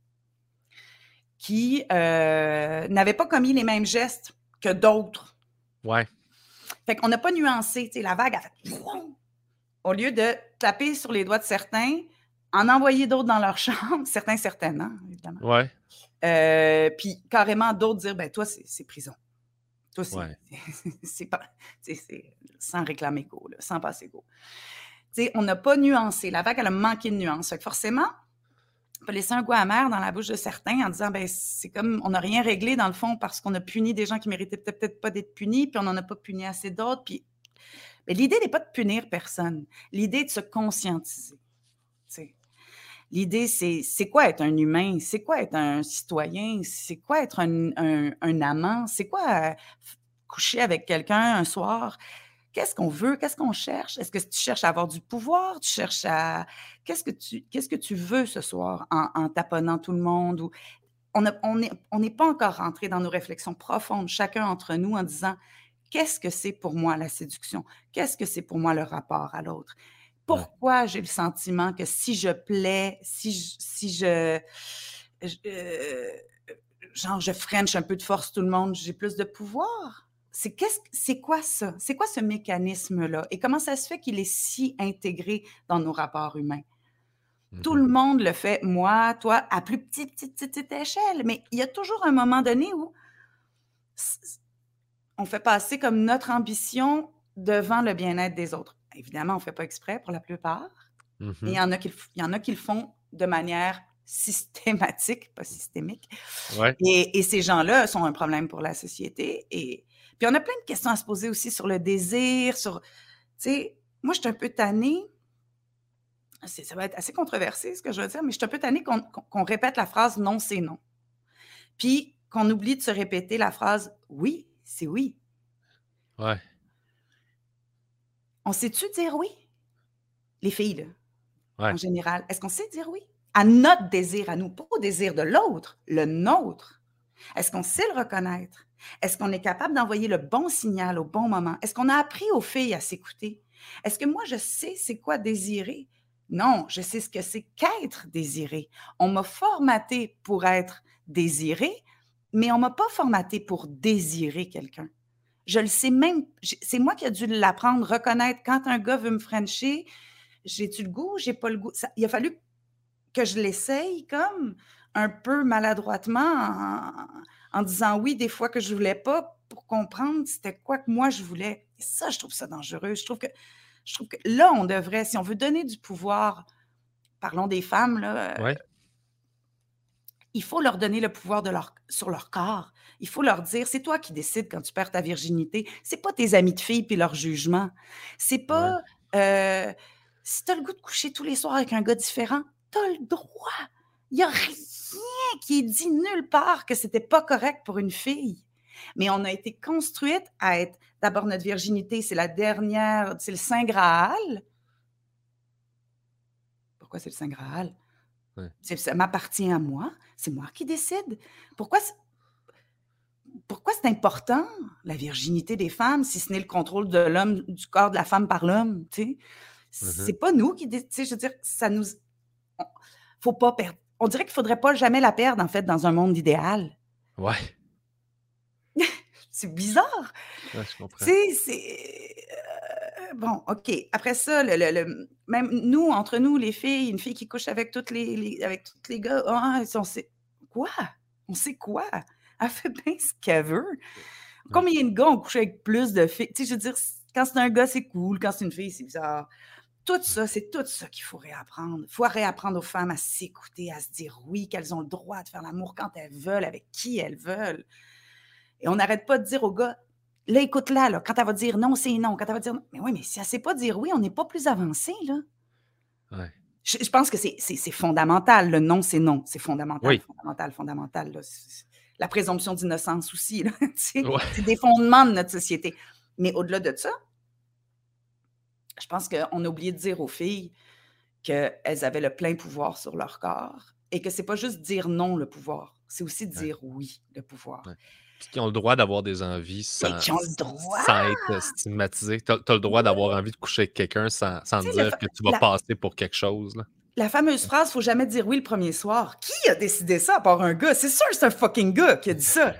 qui n'avaient pas commis les mêmes gestes que d'autres. Ouais. Fait qu'on n'a pas nuancé. La vague a fait... Au lieu de taper sur les doigts de certains, en envoyer d'autres dans leur chambre, certainement, évidemment. Ouais. Puis carrément d'autres dire, ben toi, c'est prison. Toi, c'est pas... C'est sans réclamer go, là, sans passer go. On n'a pas nuancé. La vague, elle a manqué de nuance. Fait que forcément, on peut laisser un goût amer dans la bouche de certains en disant, ben c'est comme, on n'a rien réglé dans le fond parce qu'on a puni des gens qui méritaient peut-être pas d'être punis, puis on n'en a pas puni assez d'autres. Puis, mais l'idée n'est pas de punir personne. L'idée est de se conscientiser. T'sais. L'idée, c'est quoi être un humain? C'est quoi être un citoyen? C'est quoi être un amant? C'est quoi coucher avec quelqu'un un soir? Qu'est-ce qu'on veut? Qu'est-ce qu'on cherche? Est-ce que tu cherches à avoir du pouvoir? Tu cherches à... Qu'est-ce que tu veux ce soir en taponnant tout le monde? Ou... On n'est pas encore rentré dans nos réflexions profondes, chacun entre nous, en disant qu'est-ce que c'est pour moi la séduction? Qu'est-ce que c'est pour moi le rapport à l'autre? Pourquoi j'ai le sentiment que si je plais, je french un peu de force tout le monde, j'ai plus de pouvoir? C'est quoi ça? C'est quoi ce mécanisme-là? Et comment ça se fait qu'il est si intégré dans nos rapports humains? Tout le monde le fait, moi, toi, à plus petite échelle, mais il y a toujours un moment donné où on fait passer comme notre ambition devant le bien-être des autres. Évidemment, on ne fait pas exprès pour la plupart. Il y en a qui le font de manière systématique, pas systémique. Et ces gens-là sont un problème pour la société. Puis on a plein de questions à se poser aussi sur le désir, tu sais, moi, je suis un peu tannée. Ça va être assez controversé, ce que je veux dire, mais je suis un peu tannée qu'on répète la phrase « non, c'est non ». Puis qu'on oublie de se répéter la phrase « oui, c'est oui ». Ouais. On sait-tu dire oui? Les filles, là, en général. Est-ce qu'on sait dire oui? À notre désir, à nous, pas au désir de l'autre, le nôtre. Est-ce qu'on sait le reconnaître? Est-ce qu'on est capable d'envoyer le bon signal au bon moment? Est-ce qu'on a appris aux filles à s'écouter? Est-ce que moi, je sais c'est quoi désirer? Non, je sais ce que c'est qu'être désiré. On m'a formaté pour être désiré, mais on ne m'a pas formaté pour désirer quelqu'un. Je le sais même, c'est moi qui ai dû l'apprendre, reconnaître quand un gars veut me frencher, j'ai-tu le goût, j'ai pas le goût. Il a fallu que je l'essaye comme un peu maladroitement en disant oui des fois que je voulais pas pour comprendre c'était quoi que moi je voulais. Et ça, je trouve ça dangereux. Je trouve que là, on devrait, si on veut donner du pouvoir, parlons des femmes, là, il faut leur donner le pouvoir sur leur corps. Il faut leur dire, c'est toi qui décides quand tu perds ta virginité. C'est pas tes amis de filles puis leur jugement. C'est pas, si tu as le goût de coucher tous les soirs avec un gars différent, tu as le droit. Il n'y a rien qui est dit nulle part que c'était pas correct pour une fille. Mais on a été construite à être d'abord notre virginité, c'est la dernière, c'est le Saint Graal. Pourquoi c'est le Saint Graal? Ouais. Ça m'appartient à moi, c'est moi qui décide. Pourquoi c'est important, la virginité des femmes, si ce n'est le contrôle de l'homme, du corps de la femme par l'homme, tu sais? C'est pas nous qui... Tu sais, je veux dire, ça nous... Faut pas perdre... On dirait qu'il faudrait pas jamais la perdre, en fait, dans un monde idéal. Ouais. C'est bizarre. Ouais, je comprends. Tu sais, bon, OK. Après ça, même nous, entre nous, les filles, une fille qui couche avec tous les gars, on sait quoi? On sait quoi? Elle fait bien ce qu'elle veut. Combien de gars ont couché avec plus de filles? Tu sais, je veux dire, quand c'est un gars, c'est cool. Quand c'est une fille, c'est bizarre. Tout ça, c'est tout ça qu'il faut réapprendre. Il faut réapprendre aux femmes à s'écouter, à se dire oui, qu'elles ont le droit de faire l'amour quand elles veulent, avec qui elles veulent. Et on n'arrête pas de dire aux gars, là, écoute-la, là, quand elle va dire non, c'est non. Quand elle va dire non. Mais oui, mais si elle ne sait pas dire oui, on n'est pas plus avancé, là. Ouais. Je pense que c'est fondamental. Le non, c'est non. C'est fondamental, Oui. fondamental. Là. La présomption d'innocence aussi, là. Ouais. C'est des fondements de notre société. Mais au-delà de ça, je pense qu'on a oublié de dire aux filles qu'elles avaient le plein pouvoir sur leur corps et que c'est pas juste dire non, le pouvoir. C'est aussi dire oui, le pouvoir. Ouais. Puis qui ont le droit d'avoir des envies sans être stigmatisés. Tu as le droit d'avoir envie de coucher avec quelqu'un sans dire que tu vas passer pour quelque chose. Là. La fameuse phrase « faut jamais dire oui le premier soir ». Qui a décidé ça à part un gars? C'est sûr que c'est un fucking gars qui a dit ça.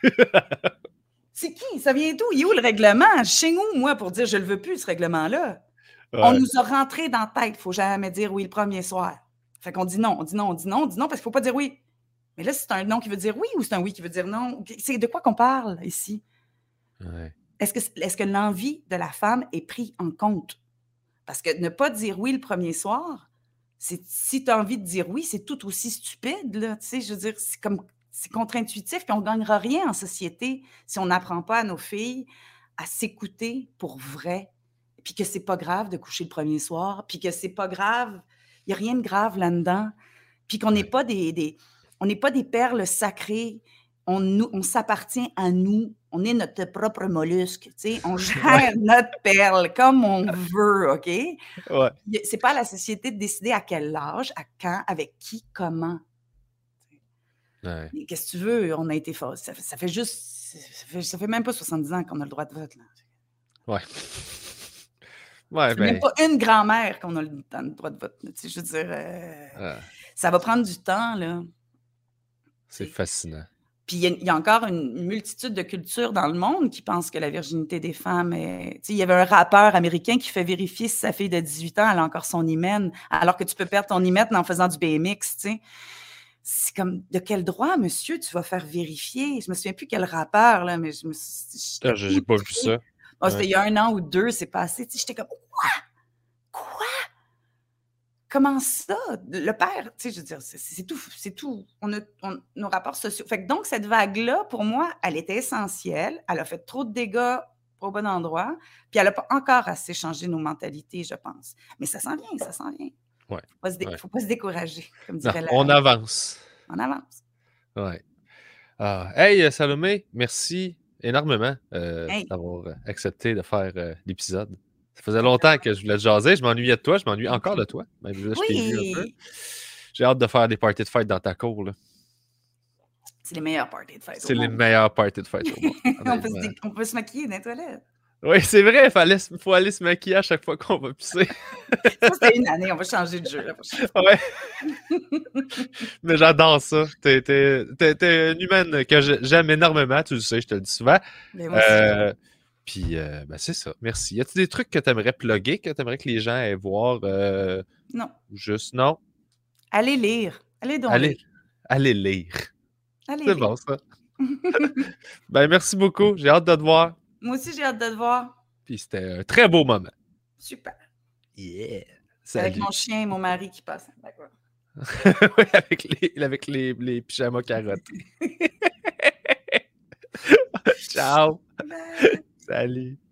C'est qui? Ça vient d'où? Il est où le règlement? Chez nous, moi, pour dire « je le veux plus, ce règlement-là ». Ouais. On nous a rentré dans la tête « faut jamais dire oui le premier soir ». Fait qu'on dit non, on dit non parce qu'il faut pas dire oui. Mais là, c'est un non qui veut dire oui ou c'est un oui qui veut dire non? C'est de quoi qu'on parle ici? Ouais. Est-ce que l'envie de la femme est prise en compte? Parce que ne pas dire oui le premier soir, si tu as envie de dire oui, c'est tout aussi stupide. Là, tu sais, je veux dire, c'est contre-intuitif, puis on ne gagnera rien en société si on n'apprend pas à nos filles à s'écouter pour vrai, puis que c'est pas grave de coucher le premier soir, puis que c'est pas grave, il n'y a rien de grave là-dedans, puis qu'on n'est pas on n'est pas des perles sacrées, on s'appartient à nous, on est notre propre mollusque, tu sais, on gère notre perle comme on veut, OK? Ouais. C'est pas à la société de décider à quel âge, à quand, avec qui, comment. Ouais. Qu'est-ce que tu veux? On a été fort. Ça fait juste... Ça fait même pas 70 ans qu'on a le droit de vote, là. Ouais. Ouais, c'est même pas une grand-mère qu'on a le droit de vote. Tu sais, je veux dire, ça va prendre du temps, là. C'est fascinant. Puis il y a encore une multitude de cultures dans le monde qui pensent que la virginité des femmes est... Tu sais, il y avait un rappeur américain qui fait vérifier si sa fille de 18 ans, elle a encore son hymen, alors que tu peux perdre ton hymen en faisant du BMX, tu sais. C'est comme, de quel droit, monsieur, tu vas faire vérifier? Je me souviens plus quel rappeur, là, mais j'ai pas vu ça. C'était il y a 1 an ou 2, c'est passé. Tu sais, j'étais comme, quoi? Comment ça? Le père, tu sais, je veux dire, c'est tout. On a nos rapports sociaux. Fait que donc, cette vague-là, pour moi, elle était essentielle. Elle a fait trop de dégâts au bon endroit. Puis elle n'a pas encore assez changé nos mentalités, je pense. Mais ça s'en vient, ça s'en vient. Ouais. Faut pas se décourager, comme dirait on avance. On avance. Ouais. Hey, Salomé, merci énormément d'avoir accepté de faire l'épisode. Ça faisait longtemps que je voulais te jaser. Je m'ennuyais de toi. Je m'ennuie encore de toi. Même là, je t'ai vu un peu. J'ai hâte de faire des parties de fête dans ta cour. Là. C'est les meilleurs parties de fête. C'est les meilleurs parties de fête au monde. on peut se maquiller dans les toilettes. Oui, c'est vrai. Il faut aller se maquiller à chaque fois qu'on va pisser. Ça, c'était une année. On va changer de jeu. Là, ouais. Mais j'adore ça. T'es une humaine que j'aime énormément. Tu le sais, je te le dis souvent. Mais moi aussi. Puis, c'est ça. Merci. Y a-t-il des trucs que tu aimerais plugger, que tu aimerais que les gens aient voir? Non. Juste non? Allez lire. Allez donc lire. Allez lire. Allez c'est lire. Bon, ça. Merci beaucoup. J'ai hâte de te voir. Moi aussi, j'ai hâte de te voir. Puis, c'était un très beau moment. Super. Yeah. Salut. Avec mon chien et mon mari qui passent. D'accord. Oui, avec les pyjamas carottés. Ciao. Bye. Salut.